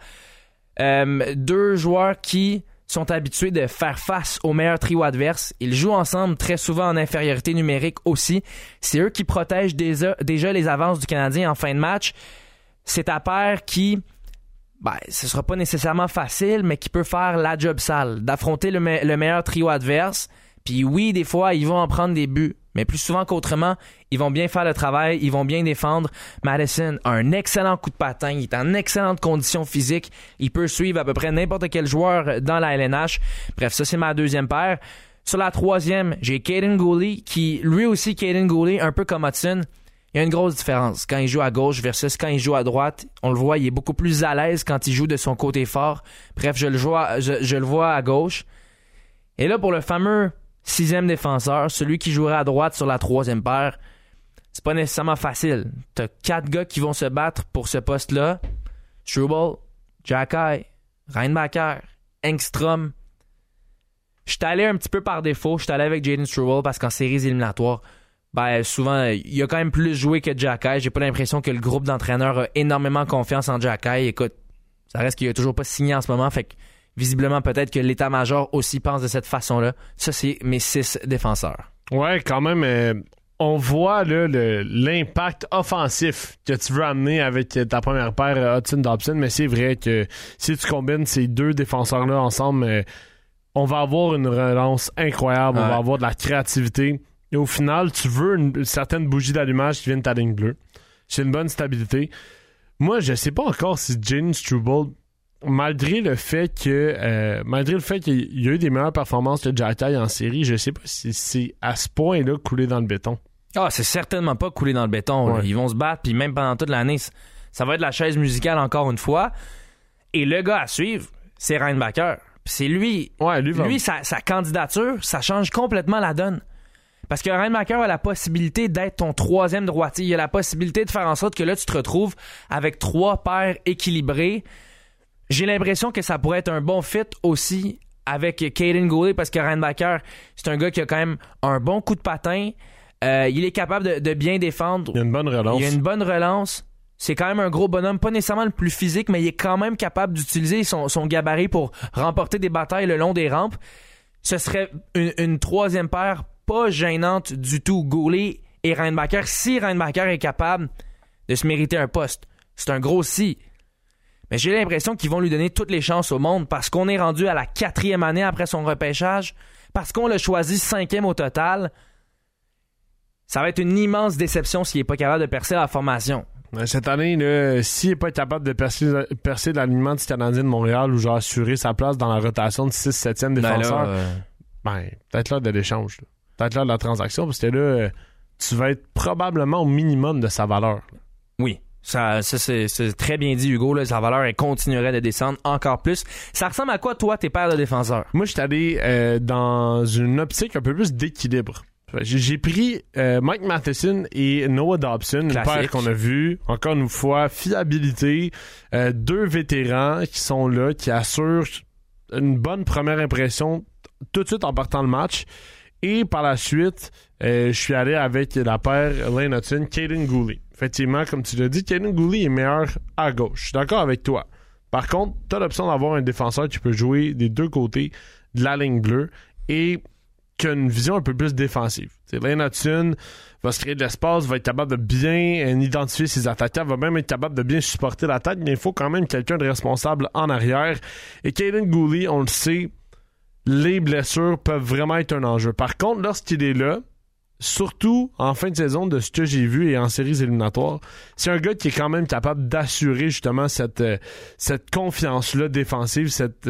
2 joueurs qui sont habitués de faire face au meilleur trio adverse. Ils jouent ensemble très souvent en infériorité numérique aussi. C'est eux qui protègent déjà les avances du Canadien en fin de match. C'est ta paire qui, ce sera pas nécessairement facile, mais qui peut faire la job sale, d'affronter le meilleur trio adverse. Puis oui, des fois, ils vont en prendre des buts. Mais plus souvent qu'autrement, ils vont bien faire le travail, ils vont bien défendre. Matheson a un excellent coup de patin, il est en excellente condition physique, il peut suivre à peu près n'importe quel joueur dans la LNH. Bref, ça c'est ma deuxième paire. Sur la troisième, j'ai Kaiden Guhle, qui lui aussi, Kaiden Guhle, un peu comme Hutson, il y a une grosse différence quand il joue à gauche versus quand il joue à droite. On le voit, il est beaucoup plus à l'aise quand il joue de son côté fort. Bref, je le vois à gauche. Et là, pour le fameux 6e défenseur, celui qui jouerait à droite sur la troisième paire, c'est pas nécessairement facile. T'as 4 gars qui vont se battre pour ce poste-là. Struble, Xhekaj, Reinbacher, Engstrom. Je suis allé un petit peu par défaut. Je suis allé avec Jaden Struble parce qu'en séries éliminatoires, souvent, il a quand même plus joué que Xhekaj. J'ai pas l'impression que le groupe d'entraîneurs a énormément confiance en Xhekaj. Écoute, ça reste qu'il a toujours pas signé en ce moment, fait que visiblement, peut-être que l'état-major aussi pense de cette façon-là. Ça, c'est mes 6 défenseurs. Ouais, quand même, on voit là, l'impact offensif que tu veux amener avec ta première paire, Hutson-Dobson, mais c'est vrai que si tu combines ces 2 défenseurs-là ensemble, on va avoir une relance incroyable, on va avoir de la créativité. Et au final, tu veux une certaine bougie d'allumage qui vient de ta ligne bleue. C'est une bonne stabilité. Moi, je sais pas encore si Jaden Struble, malgré le fait qu'il y a eu des meilleures performances de Xhekaj en série, je sais pas si c'est à ce point-là coulé dans le béton. Ah, c'est certainement pas coulé dans le béton. Ouais. Ils vont se battre, puis même pendant toute l'année, ça va être la chaise musicale encore une fois. Et le gars à suivre, c'est Reinbacher. C'est lui. Ouais, lui sa candidature, ça change complètement la donne. Parce que Reinbacher a la possibilité d'être ton 3e droitier. Il a la possibilité de faire en sorte que là, tu te retrouves avec 3 paires équilibrées. J'ai l'impression que ça pourrait être un bon fit aussi avec Kaiden Guhle parce que Reinbacher, c'est un gars qui a quand même un bon coup de patin. Il est capable de bien défendre. Il y a une bonne relance. C'est quand même un gros bonhomme, pas nécessairement le plus physique, mais il est quand même capable d'utiliser son gabarit pour remporter des batailles le long des rampes. Ce serait une 3e paire pas gênante du tout, Guhle et Reinbacher. Si Reinbacher est capable de se mériter un poste, c'est un gros si. Mais j'ai l'impression qu'ils vont lui donner toutes les chances au monde parce qu'on est rendu à la 4e année après son repêchage, parce qu'on l'a choisi 5e au total. Ça va être une immense déception s'il n'est pas capable de percer la formation. Cette année, s'il n'est pas capable de percer l'alignement du Canadien de Montréal ou genre assurer sa place dans la rotation de 6-7e défenseur, peut-être l'heure de l'échange. Peut-être l'heure de la transaction, parce que là, tu vas être probablement au minimum de sa valeur. Oui. Ça c'est très bien dit, Hugo. Là, sa valeur, elle continuerait de descendre encore plus. Ça ressemble à quoi, toi, tes paires de défenseurs? Moi, je suis allé dans une optique un peu plus d'équilibre. J'ai pris Mike Matheson et Noah Dobson, une paire qu'on a vue. Encore une fois, fiabilité. 2 vétérans qui sont là, qui assurent une bonne première impression tout de suite en partant le match. Et par la suite, je suis allé avec la paire Lane Hutson, Caden Gooley. Effectivement, comme tu l'as dit, Caden Gooley est meilleur à gauche. Je suis d'accord avec toi. Par contre, tu as l'option d'avoir un défenseur qui peut jouer des deux côtés de la ligne bleue et qui a une vision un peu plus défensive. T'sais, Lane Hutson va se créer de l'espace, va être capable de bien identifier ses attaquants, va même être capable de bien supporter l'attaque, mais il faut quand même quelqu'un de responsable en arrière. Et Caden Gooley, on le sait, les blessures peuvent vraiment être un enjeu. Par contre, lorsqu'il est là, surtout en fin de saison de ce que j'ai vu et en séries éliminatoires, c'est un gars qui est quand même capable d'assurer justement cette confiance-là défensive, cette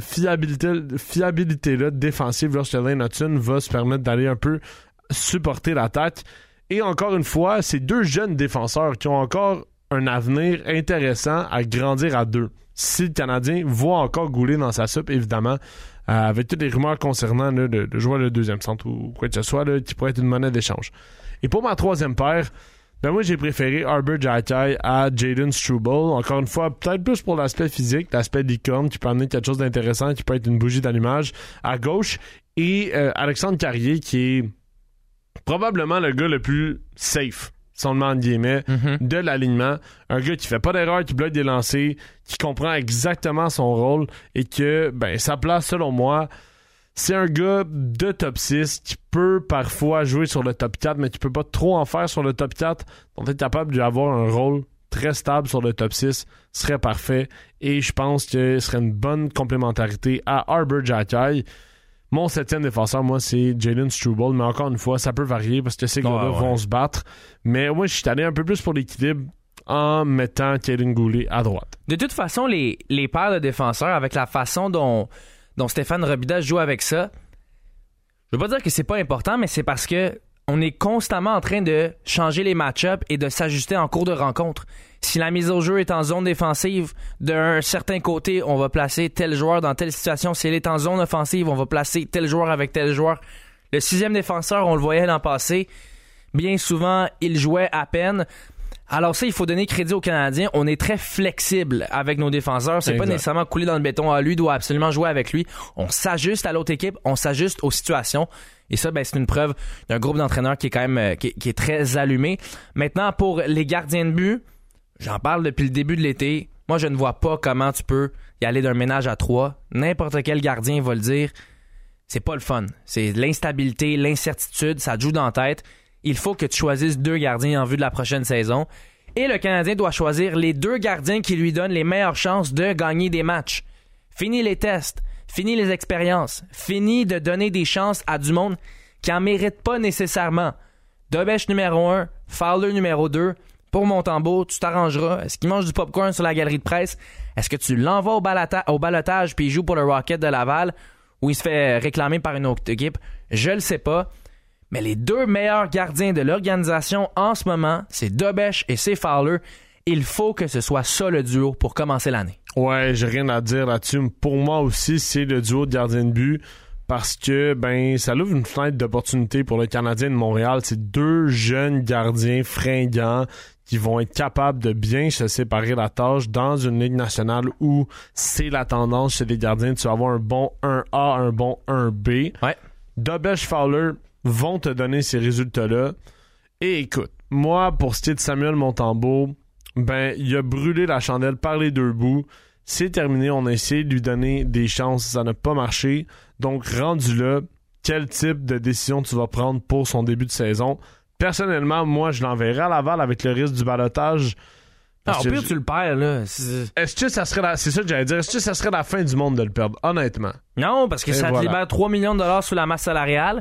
fiabilité-là défensive lorsque Lane Hutson va se permettre d'aller un peu supporter l'attaque. Et encore une fois, c'est deux jeunes défenseurs qui ont encore un avenir intéressant à grandir à deux. Si le Canadien voit encore Gooley dans sa soupe, évidemment, avec toutes les rumeurs concernant là, de jouer le deuxième centre ou quoi que ce soit, là, qui pourrait être une monnaie d'échange. Et pour ma troisième paire, ben moi j'ai préféré Arber Xhekaj à Jayden Struble. Encore une fois, peut-être plus pour l'aspect physique, l'aspect licorne qui peut amener quelque chose d'intéressant, qui peut être une bougie d'allumage à gauche. Et Alexandre Carrier qui est probablement le gars le plus safe, si on le met en guillemets, de l'alignement. Un gars qui fait pas d'erreur, qui bloque des lancers, qui comprend exactement son rôle et que, ben, sa place, selon moi, c'est un gars de top 6 qui peut parfois jouer sur le top 4, mais qui peut pas trop en faire sur le top 4. Donc, être capable d'avoir un rôle très stable sur le top 6 serait parfait et je pense que ce serait une bonne complémentarité à Arber Xhekaj. Mon 7e défenseur, moi, c'est Jayden Struble, mais encore une fois, ça peut varier parce que ces gars-là vont se battre. Mais moi, je suis allé un peu plus pour l'équilibre en mettant Caden Gooley à droite. De toute façon, les paires de défenseurs, avec la façon dont Stéphane Robida joue avec ça, je veux pas dire que c'est pas important, mais c'est parce que on est constamment en train de changer les match-ups et de s'ajuster en cours de rencontre. Si la mise au jeu est en zone défensive, d'un certain côté, on va placer tel joueur dans telle situation. Si elle est en zone offensive, on va placer tel joueur avec tel joueur. Le 6e défenseur, on le voyait l'an passé, bien souvent, il jouait à peine. Alors ça, il faut donner crédit aux Canadiens. On est très flexible avec nos défenseurs. C'est pas nécessairement coulé dans le béton. Ah, lui doit absolument jouer avec lui. On s'ajuste à l'autre équipe. On s'ajuste aux situations. Et ça, ben, c'est une preuve d'un groupe d'entraîneurs qui est quand même qui est très allumé. Maintenant, pour les gardiens de but, j'en parle depuis le début de l'été. Moi, je ne vois pas comment tu peux y aller d'un ménage à 3. N'importe quel gardien va le dire. C'est pas le fun. C'est l'instabilité, l'incertitude. Ça te joue dans la tête. Il faut que tu choisisses 2 gardiens en vue de la prochaine saison. Et le Canadien doit choisir les 2 gardiens qui lui donnent les meilleures chances de gagner des matchs. Fini les tests, fini les expériences, fini de donner des chances à du monde qui en mérite pas nécessairement. Dobech numéro 1, Fowler numéro 2. Pour Montembeault, tu t'arrangeras. Est-ce qu'il mange du popcorn sur la galerie de presse? Est-ce que tu l'envoies au balotage puis il joue pour le Rocket de Laval ou il se fait réclamer par une autre équipe? Je le sais pas. Mais les 2 meilleurs gardiens de l'organisation en ce moment, c'est Dobech et c'est Fowler. Il faut que ce soit ça le duo pour commencer l'année. Ouais, j'ai rien à dire là-dessus. Pour moi aussi, c'est le duo de gardiens de but parce que ben ça ouvre une fenêtre d'opportunité pour le Canadien de Montréal. C'est 2 jeunes gardiens fringants qui vont être capables de bien se séparer la tâche dans une ligue nationale où c'est la tendance chez les gardiens. Tu vas avoir un bon 1A, un bon 1B. Ouais. Dobech, Fowler vont te donner ces résultats-là. Et écoute, moi, pour ce qui est de Samuel Montembeault, ben, il a brûlé la chandelle par les 2 bouts. C'est terminé, on a essayé de lui donner des chances, ça n'a pas marché. Donc, rendu là, quel type de décision tu vas prendre pour son début de saison? Personnellement, moi, je l'enverrai à Laval avec le risque du balotage. Au pire, tu le perds, là. Est-ce que ça serait c'est ça que j'allais dire, est-ce que ça serait la fin du monde de le perdre, honnêtement? Non, parce que ça te libère 3 millions de dollars sous la masse salariale.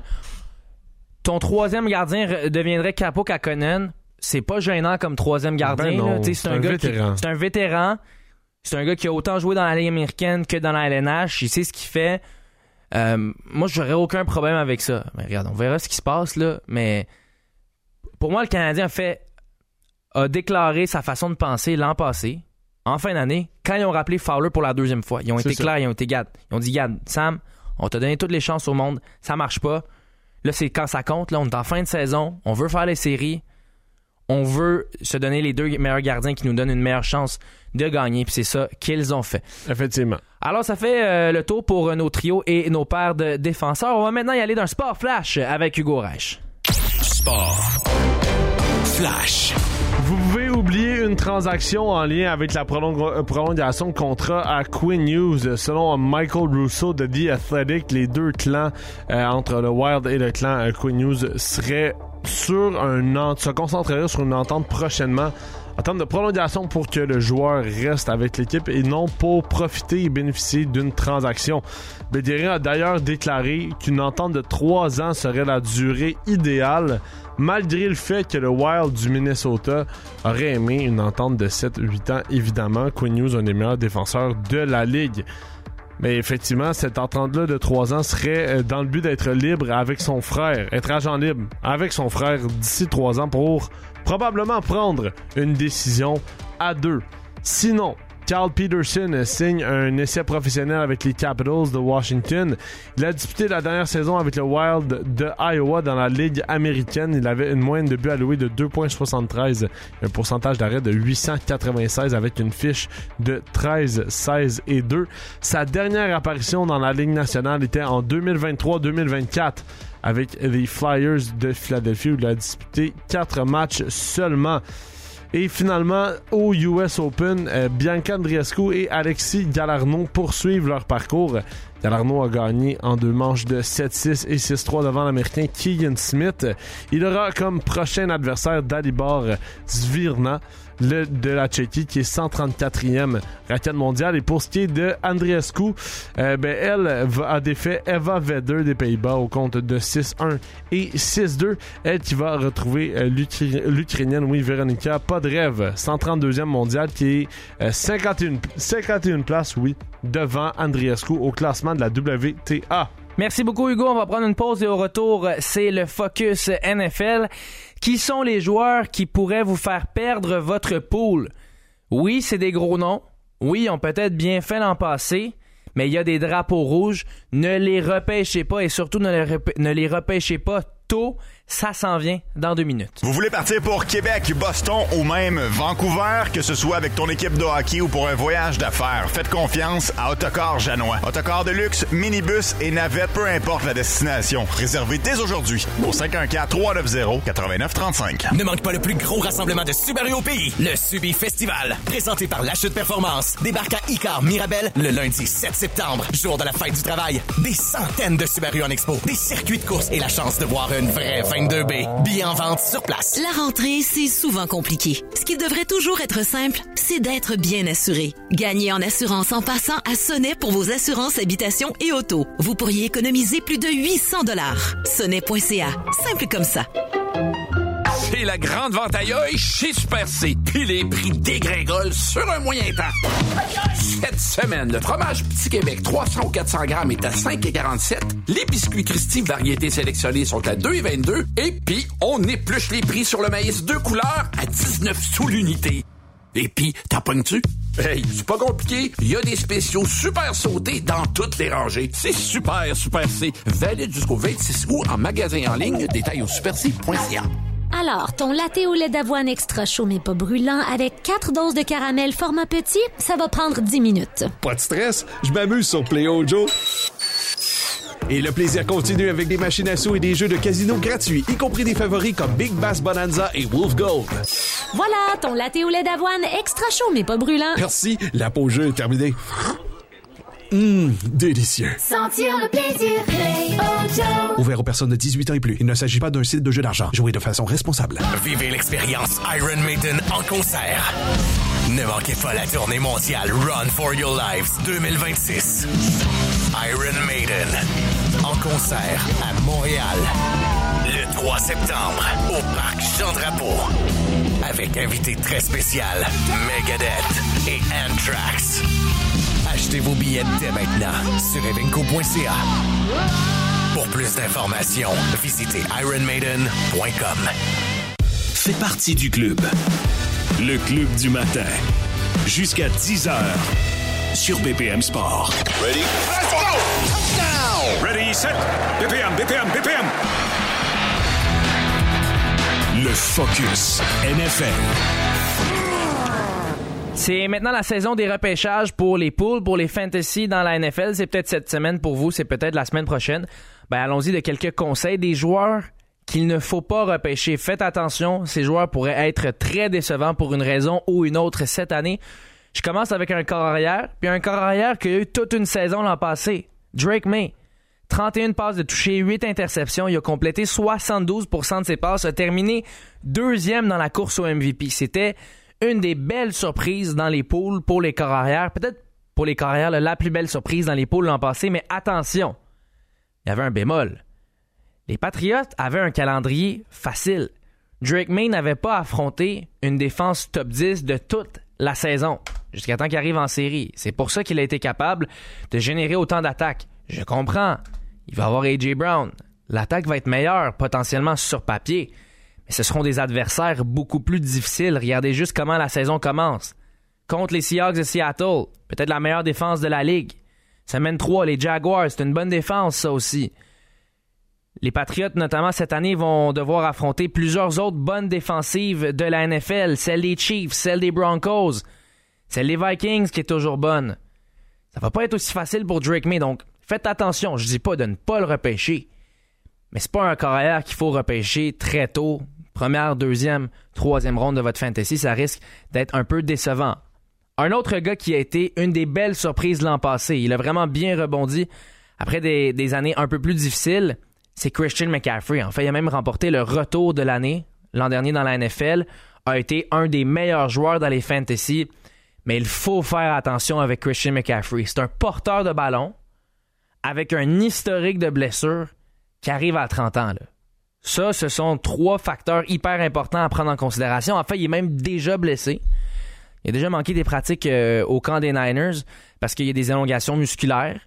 Ton 3e gardien deviendrait Capo Kakkonen. C'est pas gênant comme 3e gardien. Ben non, c'est un vétéran. C'est un vétéran. C'est un gars qui a autant joué dans la Ligue américaine que dans la LNH. Il sait ce qu'il fait. Moi, j'aurais aucun problème avec ça. Mais regarde, on verra ce qui se passe, là. Mais pour moi, le Canadien a déclaré sa façon de penser l'an passé, en fin d'année, quand ils ont rappelé Fowler pour la 2e fois. Ils ont été clairs, ils ont été gad. Ils ont dit, Gad, Sam, on t'a donné toutes les chances au monde. Ça marche pas. Là, c'est quand ça compte. Là, on est en fin de saison. On veut faire les séries. On veut se donner les 2 meilleurs gardiens qui nous donnent une meilleure chance de gagner, puis c'est ça qu'ils ont fait. Effectivement. Alors, ça fait le tour pour nos trios et nos paires de défenseurs. On va maintenant y aller d'un sport flash avec Hugo Reich. Sport flash. Vous pouvez oublier une transaction en lien avec la prolongation de contrat à Quinn Hughes. Selon Michael Russo de The Athletic, les 2 clans entre le Wild et le clan Quinn Hughes seraient se concentreraient sur une entente prochainement en termes de prolongation pour que le joueur reste avec l'équipe et non pour profiter et bénéficier d'une transaction. Bellerin a d'ailleurs déclaré qu'une entente de 3 ans serait la durée idéale, malgré le fait que le Wild du Minnesota aurait aimé une entente de 7-8 ans. Évidemment, Quinn Hughes, un des meilleurs défenseurs de la Ligue. Mais effectivement, cette entente-là de 3 ans serait dans le but d'être libre avec son frère, être agent libre avec son frère d'ici 3 ans pour probablement prendre une décision à 2. Sinon, Carl Peterson signe un essai professionnel avec les Capitals de Washington. Il a disputé la dernière saison avec le Wild de Iowa dans la Ligue américaine. Il avait une moyenne de buts alloués de 2,73, un pourcentage d'arrêt de 896 avec une fiche de 13, 16 et 2. Sa dernière apparition dans la Ligue nationale était en 2023-2024 avec les Flyers de Philadelphie où il a disputé 4 matchs seulement. Et finalement, au US Open, Bianca Andreescu et Alexis Galarneau poursuivent leur parcours. Galarneau a gagné en 2 manches de 7-6 et 6-3 devant l'Américain Keegan Smith. Il aura comme prochain adversaire Dalibor Zvirna, de la Tchéquie, qui est 134e raquette mondiale. Et pour ce qui est de Andreescu, elle a défait Eva Vedder des Pays-Bas au compte de 6-1 et 6-2. Elle qui va retrouver l'Ukrainienne Veronika Podrev, 132e mondiale, qui est 51 places, devant Andreescu au classement de la WTA. Merci beaucoup, Hugo. On va prendre une pause et au retour, c'est le Focus NFL. Qui sont les joueurs qui pourraient vous faire perdre votre pool? Oui, c'est des gros noms. Oui, ils ont peut-être bien fait l'an passé, mais il y a des drapeaux rouges. Ne les repêchez pas et surtout ne les repêchez pas tôt. Ça s'en vient dans 2 minutes. Vous voulez partir pour Québec, Boston ou même Vancouver, que ce soit avec ton équipe de hockey ou pour un voyage d'affaires, faites confiance à Autocar Janois. Autocar de luxe, minibus et navette, peu importe la destination. Réservez dès aujourd'hui au 514-390-8935. Ne manque pas le plus gros rassemblement de Subaru au pays, le Subi Festival. Présenté par La Chute Performance. Débarque à Icar Mirabel le lundi 7 septembre, jour de la fête du travail. Des centaines de Subaru en expo, des circuits de course et la chance de voir une vraie 22B. Billets en vente sur place. La rentrée, c'est souvent compliqué. Ce qui devrait toujours être simple, c'est d'être bien assuré. Gagnez en assurance en passant à Sonnet pour vos assurances habitation et auto. Vous pourriez économiser plus de 800 $. Sonnet.ca. Simple comme ça. C'est la grande vente aïe chez Super C. Puis les prix dégringolent sur un moyen temps. Cette semaine, le fromage Petit Québec 300 ou 400 grammes est à 5,47. Les biscuits Christie variétés sélectionnées sont à 2,22. Et puis, on épluche les prix sur le maïs 2 couleurs à 19 sous l'unité. Et puis, t'en pognes-tu? Hey, c'est pas compliqué. Il y a des spéciaux super sautés dans toutes les rangées. C'est super C. Valide jusqu'au 26 août en magasin en ligne. Détails au superc.ca. Alors, ton latte au lait d'avoine extra chaud mais pas brûlant avec 4 doses de caramel format petit, ça va prendre 10 minutes. Pas de stress, je m'amuse sur Play-O Joe. Et le plaisir continue avec des machines à sous et des jeux de casino gratuits, y compris des favoris comme Big Bass Bonanza et Wolf Gold. Voilà, ton latte au lait d'avoine extra chaud mais pas brûlant. Merci, la pause jeu est terminée. Délicieux. Sentir le plaisir, Play-O-Joe. Ouvert aux personnes de 18 ans et plus. Il ne s'agit pas d'un site de jeu d'argent. Jouez de façon responsable. Vivez l'expérience Iron Maiden en concert. Ne manquez pas la tournée mondiale Run for Your Lives 2026. Iron Maiden en concert à Montréal le 3 septembre au Parc Jean-Drapeau avec invité très spécial Megadeth et Anthrax. Achetez vos billets dès maintenant sur evenco.ca. Pour plus d'informations, visitez ironmaiden.com. Fais partie du club. Le club du matin. Jusqu'à 10h sur BPM Sport. Ready? Let's go! Touchdown! Ready, set, BPM. Le Focus NFL. C'est maintenant la saison des repêchages pour les poules, pour les fantasy dans la NFL. C'est peut-être cette semaine pour vous, c'est peut-être la semaine prochaine. Ben, allons-y de quelques conseils des joueurs qu'il ne faut pas repêcher. Faites attention, ces joueurs pourraient être très décevants pour une raison ou une autre cette année. Je commence avec un corps arrière, puis un corps arrière qui a eu toute une saison l'an passé. Drake May. 31 passes de toucher, 8 interceptions. Il a complété 72% de ses passes, a terminé 2e dans la course au MVP. C'était une des belles surprises dans les poules pour les corps arrière. Peut-être pour les corps arrière, la plus belle surprise dans les poules l'an passé, mais attention, il y avait un bémol. Les Patriots avaient un calendrier facile. Drake May n'avait pas affronté une défense top 10 de toute la saison, jusqu'à temps qu'il arrive en série. C'est pour ça qu'il a été capable de générer autant d'attaques. Je comprends, il va avoir A.J. Brown. L'attaque va être meilleure, potentiellement sur papier. Mais ce seront des adversaires beaucoup plus difficiles. Regardez juste comment la saison commence. Contre les Seahawks de Seattle, peut-être la meilleure défense de la Ligue. Semaine 3, les Jaguars, c'est une bonne défense, ça aussi. Les Patriots, notamment cette année, vont devoir affronter plusieurs autres bonnes défensives de la NFL. Celle des Chiefs, celle des Broncos, celle des Vikings qui est toujours bonne. Ça va pas être aussi facile pour Drake May, donc faites attention. Je dis pas de ne pas le repêcher, mais c'est pas un carrière qu'il faut repêcher très tôt. Première, deuxième, troisième ronde de votre fantasy, ça risque d'être un peu décevant. Un autre gars qui a été une des belles surprises l'an passé, il a vraiment bien rebondi après des années un peu plus difficiles, c'est Christian McCaffrey. En fait, il a même remporté le retour de l'année l'an dernier dans la NFL, a été un des meilleurs joueurs dans les fantasy, mais il faut faire attention avec Christian McCaffrey. C'est un porteur de ballon avec un historique de blessures qui arrive à 30 ans, là. Ça, ce sont 3 facteurs hyper importants à prendre en considération. En fait, il est même déjà blessé. Il a déjà manqué des pratiques au camp des Niners parce qu'il y a des élongations musculaires.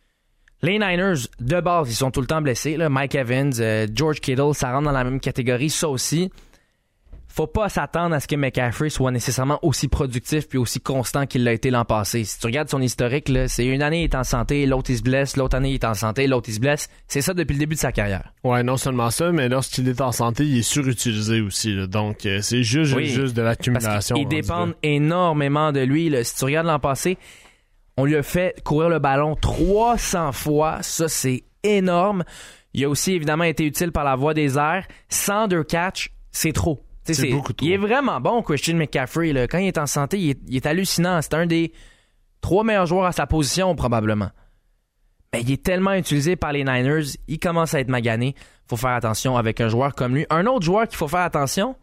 Les Niners, de base, ils sont tout le temps blessés, là. Mike Evans, George Kittle, ça rentre dans la même catégorie. Ça aussi, faut pas s'attendre à ce que McCaffrey soit nécessairement aussi productif puis aussi constant qu'il l'a été l'an passé. Si tu regardes son historique, là, c'est une année il est en santé, l'autre il se blesse, l'autre année il est en santé, l'autre il se blesse. C'est ça depuis le début de sa carrière. Ouais, non seulement ça, mais lorsqu'il est en santé, il est surutilisé aussi, là. Donc c'est juste de l'accumulation. Ils dépendent énormément de lui, là. Si tu regardes l'an passé, on lui a fait courir le ballon 300 fois. Ça, c'est énorme. Il a aussi évidemment été utile par la voie des airs. 102 catchs, c'est trop. C'est beaucoup trop. Il est vraiment bon, Christian McCaffrey, là. Quand il est en santé, il est hallucinant. C'est un des 3 meilleurs joueurs à sa position, probablement. Mais il est tellement utilisé par les Niners, il commence à être magané. Faut faire attention avec un joueur comme lui. Un autre joueur qu'il faut faire attention,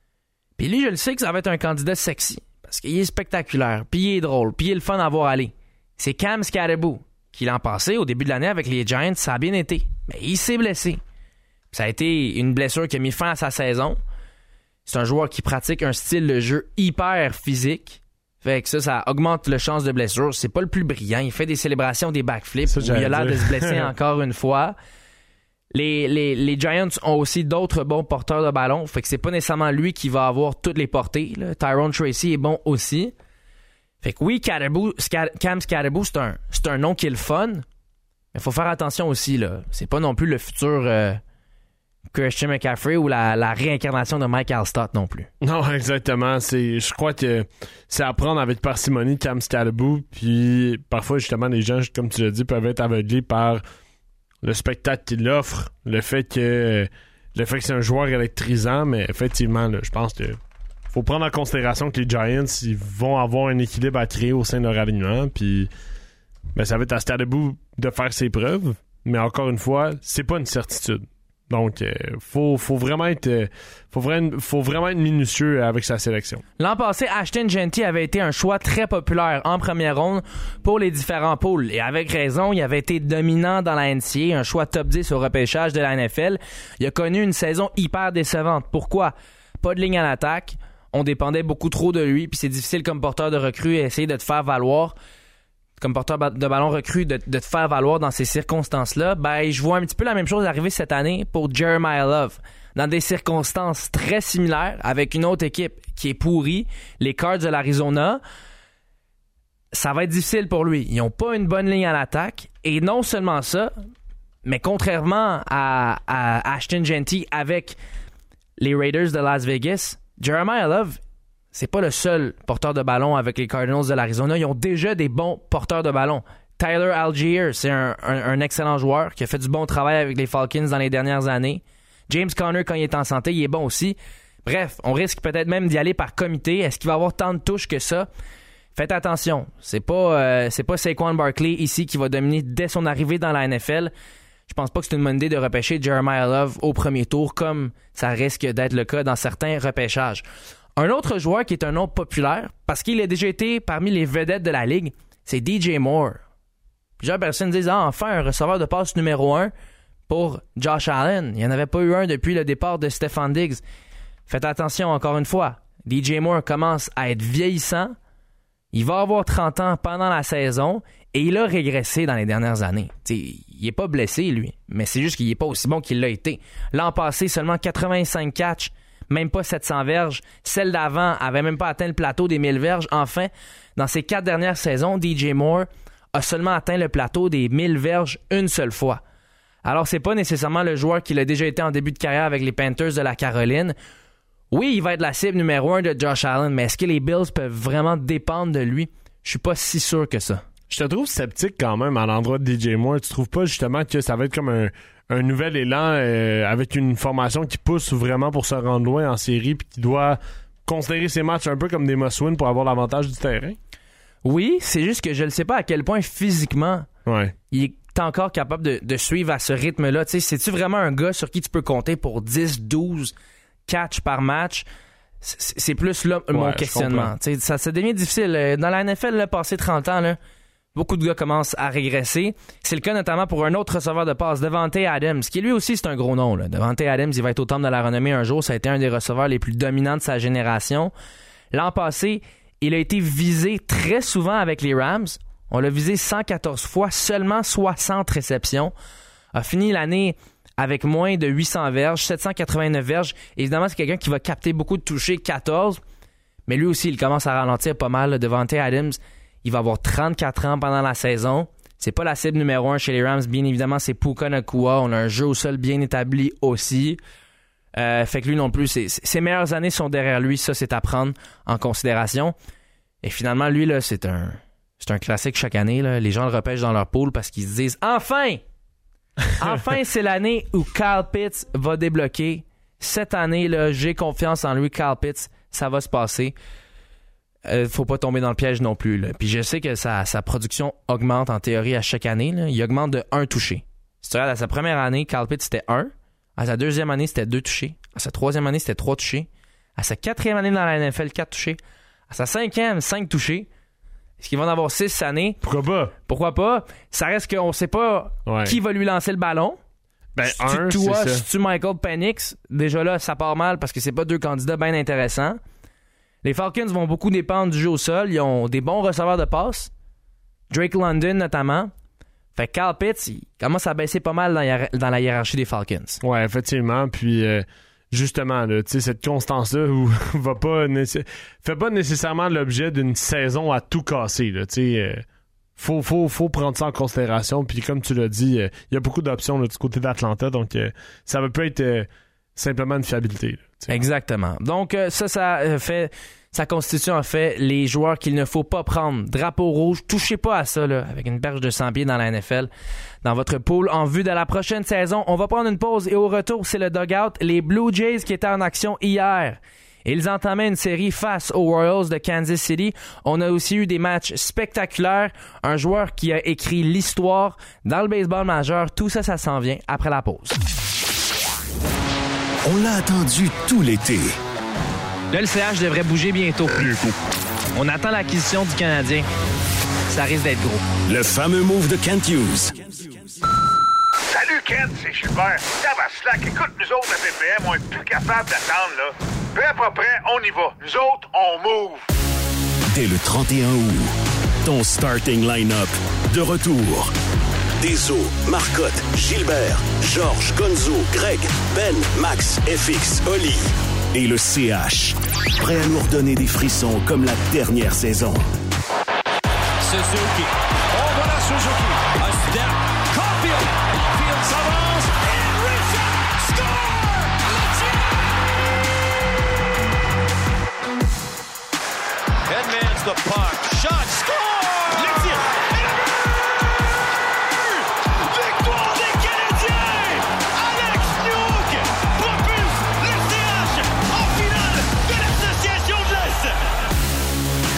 puis lui, je le sais que ça va être un candidat sexy, parce qu'il est spectaculaire, puis il est drôle, puis il est le fun à voir aller. C'est Cam Skattebo, qui l'an passé, au début de l'année avec les Giants, ça a bien été. Mais il s'est blessé. Ça a été une blessure qui a mis fin à sa saison. C'est un joueur qui pratique un style de jeu hyper physique. Fait que ça augmente le chance de blessure. C'est pas le plus brillant. Il fait des célébrations, des backflips. Il a l'air de se blesser encore une fois. Les Giants ont aussi d'autres bons porteurs de ballon. Fait que c'est pas nécessairement lui qui va avoir toutes les portées, là. Tyrone Tracy est bon aussi. Fait que oui, Cam Skattebo, c'est un nom qui est le fun. Mais il faut faire attention aussi, là. C'est pas non plus le futur Christian McCaffrey ou la réincarnation de Mike Alstott non plus. Non, exactement. Je crois que c'est à prendre avec parcimonie Cam Skattebo. Puis parfois, justement, les gens, comme tu l'as dit, peuvent être aveuglés par le spectacle qu'il offre, le fait que c'est un joueur électrisant, mais effectivement, là, je pense que faut prendre en considération que les Giants, ils vont avoir un équilibre à créer au sein de leur alignement, puis ça va être à Skattebo de faire ses preuves, mais encore une fois, c'est pas une certitude. Donc, faut vraiment être minutieux avec sa sélection. L'an passé, Ashton Jeanty avait été un choix très populaire en première ronde pour les différents pools. Et avec raison, il avait été dominant dans la NCAA, un choix top 10 au repêchage de la NFL. Il a connu une saison hyper décevante. Pourquoi? Pas de ligne à l'attaque. On dépendait beaucoup trop de lui, puis c'est difficile comme porteur de recrue à essayer de te faire valoir. Comme porteur de ballon recru, de te faire valoir dans ces circonstances-là, je vois un petit peu la même chose arriver cette année pour Jeremiah Love. Dans des circonstances très similaires, avec une autre équipe qui est pourrie, les Cards de l'Arizona, ça va être difficile pour lui. Ils n'ont pas une bonne ligne à l'attaque, et non seulement ça, mais contrairement à Ashton Jeanty, avec les Raiders de Las Vegas, Jeremiah Love, c'est pas le seul porteur de ballon avec les Cardinals de l'Arizona. Ils ont déjà des bons porteurs de ballon. Tyler Algier, c'est un excellent joueur qui a fait du bon travail avec les Falcons dans les dernières années. James Conner, quand il est en santé, il est bon aussi. Bref, on risque peut-être même d'y aller par comité. Est-ce qu'il va avoir tant de touches que ça? Faites attention. C'est pas Saquon Barkley ici qui va dominer dès son arrivée dans la NFL. Je pense pas que c'est une bonne idée de repêcher Jeremiah Love au premier tour, comme ça risque d'être le cas dans certains repêchages. Un autre joueur qui est un nom populaire, parce qu'il a déjà été parmi les vedettes de la Ligue, c'est DJ Moore. Plusieurs personnes disent « Ah, enfin, un receveur de passe numéro 1 pour Josh Allen. » Il n'y en avait pas eu un depuis le départ de Stefon Diggs. Faites attention, encore une fois. DJ Moore commence à être vieillissant. Il va avoir 30 ans pendant la saison et il a régressé dans les dernières années. T'sais, il n'est pas blessé, lui, mais c'est juste qu'il n'est pas aussi bon qu'il l'a été. L'an passé, seulement 85 catchs, même pas 700 verges. Celle d'avant avait même pas atteint le plateau des 1000 verges. Enfin, dans ses 4 dernières saisons, DJ Moore a seulement atteint le plateau des 1000 verges une seule fois. Alors, c'est pas nécessairement le joueur qu'il a déjà été en début de carrière avec les Panthers de la Caroline. Oui, il va être la cible numéro 1 de Josh Allen, mais est-ce que les Bills peuvent vraiment dépendre de lui? Je suis pas si sûr que ça. Je te trouve sceptique quand même à l'endroit de DJ Moore. Tu trouves pas justement que ça va être comme un nouvel élan avec une formation qui pousse vraiment pour se rendre loin en série puis qui doit considérer ses matchs un peu comme des must-win pour avoir l'avantage du terrain? Oui, c'est juste que je ne sais pas à quel point physiquement il est encore capable de suivre à ce rythme-là. Tu sais, c'est-tu vraiment un gars sur qui tu peux compter pour 10, 12 catch par match? C'est plus là mon questionnement. Ça devient difficile. Dans la NFL, passé 30 ans, là, beaucoup de gars commencent à régresser. C'est le cas notamment pour un autre receveur de passe, Davante Adams, qui lui aussi c'est un gros nom. Là. Davante Adams, il va être au temple de la renommée un jour. Ça a été un des receveurs les plus dominants de sa génération. L'an passé, il a été visé très souvent avec les Rams. On l'a visé 114 fois, seulement 60 réceptions. A fini l'année avec moins de 800 verges, 789 verges. Évidemment, c'est quelqu'un qui va capter beaucoup de touchés, 14. Mais lui aussi, il commence à ralentir pas mal. Là. Davante Adams, il va avoir 34 ans pendant la saison. C'est pas la cible numéro 1 chez les Rams. Bien évidemment, c'est Puka Nacua. On a un jeu au sol bien établi aussi. Fait que lui non plus, ses meilleures années sont derrière lui. Ça, c'est à prendre en considération. Et finalement, lui, là, c'est un classique chaque année. Là. Les gens le repêchent dans leur pool parce qu'ils se disent « Enfin! Enfin, c'est l'année où Kyle Pitts va débloquer. Cette année, là, j'ai confiance en lui, Kyle Pitts. Ça va se passer. » Faut pas tomber dans le piège non plus. Là. Puis je sais que sa production augmente en théorie à chaque année. Là. Il augmente de 1 touché. Si tu regardes, à sa première année, Kyle Pitts, c'était 1. À sa deuxième année, c'était 2 touchés. À sa troisième année, c'était 3 touchés. À sa quatrième année dans la NFL, 4 touchés. À sa cinquième, 5 touchés. Est-ce qu'il va en avoir 6 cette année? Pourquoi pas? Ça reste qu'on sait pas qui va lui lancer le ballon. Si tu Michael Penix, déjà là, ça part mal parce que c'est pas 2 candidats bien intéressants. Les Falcons vont beaucoup dépendre du jeu au sol. Ils ont des bons receveurs de passe. Drake London, notamment. Fait que Kyle Pitts, il commence à baisser pas mal dans la hiérarchie des Falcons. Ouais, effectivement. Puis, justement, là, cette constance-là fait pas nécessairement l'objet d'une saison à tout casser. Là, faut prendre ça en considération. Puis, comme tu l'as dit, il y a beaucoup d'options là, du côté d'Atlanta. Donc, ça peut être simplement une fiabilité. Là, exactement. Donc, ça constitue en fait les joueurs qu'il ne faut pas prendre. Drapeau rouge, touchez pas à ça là, avec une perche de 100 pieds dans la NFL. Dans votre pool, en vue de la prochaine saison, on va prendre une pause et au retour, c'est le dugout. Les Blue Jays qui étaient en action hier. Ils entamaient une série face aux Royals de Kansas City. On a aussi eu des matchs spectaculaires. Un joueur qui a écrit l'histoire dans le baseball majeur. Tout ça, ça s'en vient après la pause. On l'a attendu tout l'été. Là, le CH devrait bouger bientôt. On attend l'acquisition du Canadien. Ça risque d'être gros. Le fameux move de Kent Hughes. Salut Kent, c'est Gilbert. Tabarnak, écoute, nous autres, la BPM, on est plus capable d'attendre, là. Peu à peu près, on y va. Nous autres, on move. Dès le 31 août, ton starting line-up de retour. Deso, Marcotte, Gilbert, Georges, Gonzo, Greg, Ben, Max, FX, Oli et le CH. Prêt à nous redonner des frissons comme la dernière saison. Suzuki. Oh, voilà Suzuki. A step. Caulfield. Caulfield s'avance. And Richard score!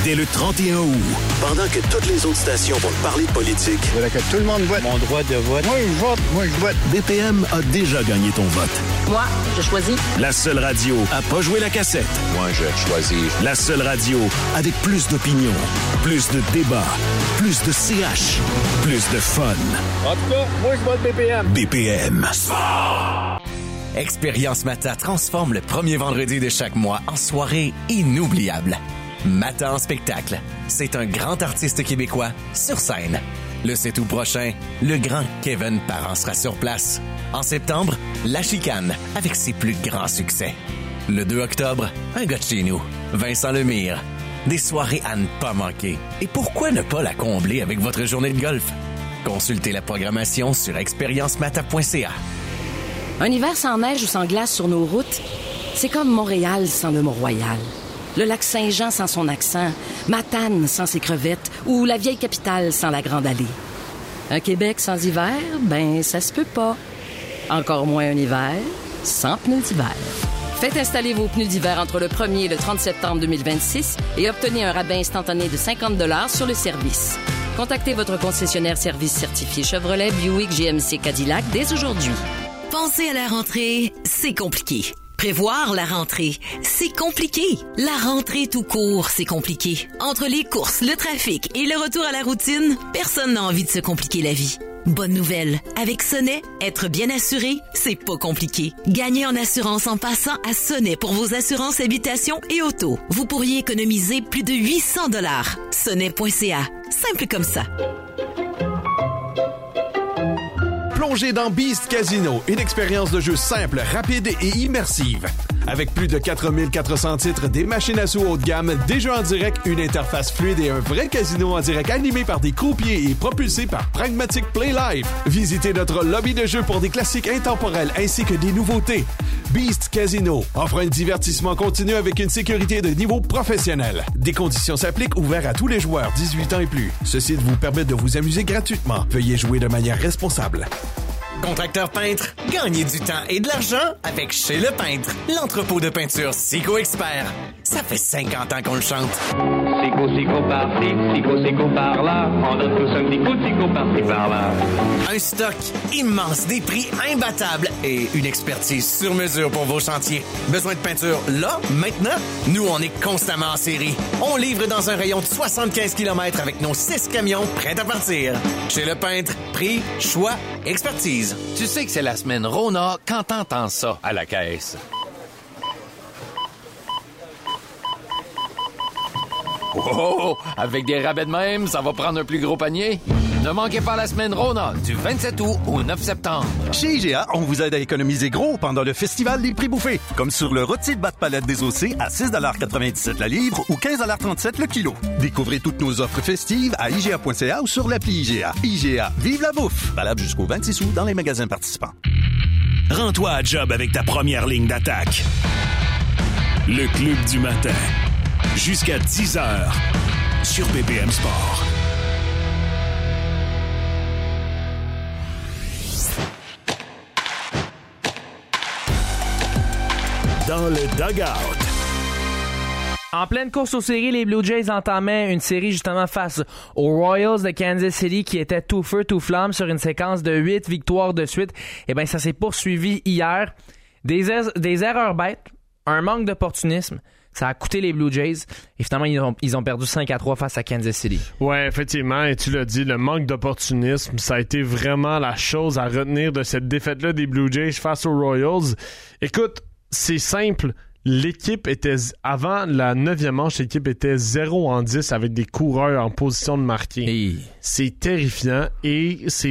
Dès le 31 août, pendant que toutes les autres stations vont parler de politique, Je voudrais que tout le monde vote. Mon droit de vote. Moi, je vote. Moi, je vote. BPM a déjà gagné ton vote. Moi, je choisis. La seule radio à pas jouer la cassette. Moi, je choisis. La seule radio avec plus d'opinion, plus de débats, plus de CH, plus de fun. En tout cas, moi, je vote BPM. BPM. Expérience Mata transforme le premier vendredi de chaque mois en soirée inoubliable. Mata en spectacle. C'est un grand artiste québécois sur scène. Le 7 août prochain, le grand Kevin Parent sera sur place. En septembre, La Chicane avec ses plus grands succès. Le 2 octobre, un gars de chez nous, Vincent Lemire. Des soirées à ne pas manquer. Et pourquoi ne pas la combler avec votre journée de golf? Consultez la programmation sur expériencemata.ca. Un hiver sans neige ou sans glace sur nos routes, c'est comme Montréal sans le Mont-Royal. Le lac Saint-Jean sans son accent, Matane sans ses crevettes ou la vieille capitale sans la Grande Allée. Un Québec sans hiver, ben ça se peut pas. Encore moins un hiver sans pneus d'hiver. Faites installer vos pneus d'hiver entre le 1er et le 30 septembre 2026 et obtenez un rabais instantané de 50 $ sur le service. Contactez votre concessionnaire service certifié Chevrolet, Buick, GMC, Cadillac dès aujourd'hui. Penser à la rentrée, c'est compliqué. Prévoir la rentrée, c'est compliqué. La rentrée tout court, c'est compliqué. Entre les courses, le trafic et le retour à la routine, personne n'a envie de se compliquer la vie. Bonne nouvelle, avec Sonnet, être bien assuré, c'est pas compliqué. Gagnez en assurance en passant à Sonnet pour vos assurances habitation et auto. Vous pourriez économiser plus de 800 $. Sonnet.ca, simple comme ça. Plongez dans Beast Casino, une expérience de jeu simple, rapide et immersive. Avec plus de 4400 titres, des machines à sous haut de gamme, des jeux en direct, une interface fluide et un vrai casino en direct animé par des croupiers et propulsé par Pragmatic Play Live. Visitez notre lobby de jeu pour des classiques intemporels ainsi que des nouveautés. Beast Casino offre un divertissement continu avec une sécurité de niveau professionnel. Des conditions s'appliquent, ouvert à tous les joueurs 18 ans et plus. Ceci vous permet de vous amuser gratuitement. Veuillez jouer de manière responsable. Contracteur peintre, gagnez du temps et de l'argent avec Chez Le Peintre, l'entrepôt de peinture Sico Expert. Ça fait 50 ans qu'on le chante. Sico par-ci, Sico par-là. On donne tous un petit coup de Sico par-ci par-là. Un stock immense, des prix imbattables et une expertise sur mesure pour vos chantiers. Besoin de peinture là, maintenant? Nous, on est constamment en série. On livre dans un rayon de 75 km avec nos 6 camions prêts à partir. Chez Le Peintre, prix, choix, expertise. Tu sais que c'est la semaine Rona quand t'entends ça à la caisse. Oh, avec des rabais de même, ça va prendre un plus gros panier. Ne manquez pas la semaine Rona du 27 août au 9 septembre. Chez IGA, on vous aide à économiser gros pendant le festival des prix bouffés. Comme sur le rôti de bas de palette désossé à 6,97 $ la livre ou 15,37 $ le kilo. Découvrez toutes nos offres festives à IGA.ca ou sur l'appli IGA. IGA, vive la bouffe! Valable jusqu'au 26 août dans les magasins participants. Rends-toi à job avec ta première ligne d'attaque. Le Club du matin. Jusqu'à 10h sur BPM Sport. Dans le dugout. En pleine course aux séries, les Blue Jays entamaient une série justement face aux Royals de Kansas City qui étaient tout feu, tout flamme sur une séquence de 8 victoires de suite. Eh bien, ça s'est poursuivi hier. Des erreurs bêtes, un manque d'opportunisme. Ça a coûté les Blue Jays et finalement ils ont perdu 5-3 face à Kansas City. Ouais, effectivement, et tu l'as dit, le manque d'opportunisme, ça a été vraiment la chose à retenir de cette défaite-là des Blue Jays face aux Royals. Écoute, c'est simple, l'équipe était, avant la 9e manche, l'équipe était 0-10 avec des coureurs en position de marquer. C'est terrifiant et c'est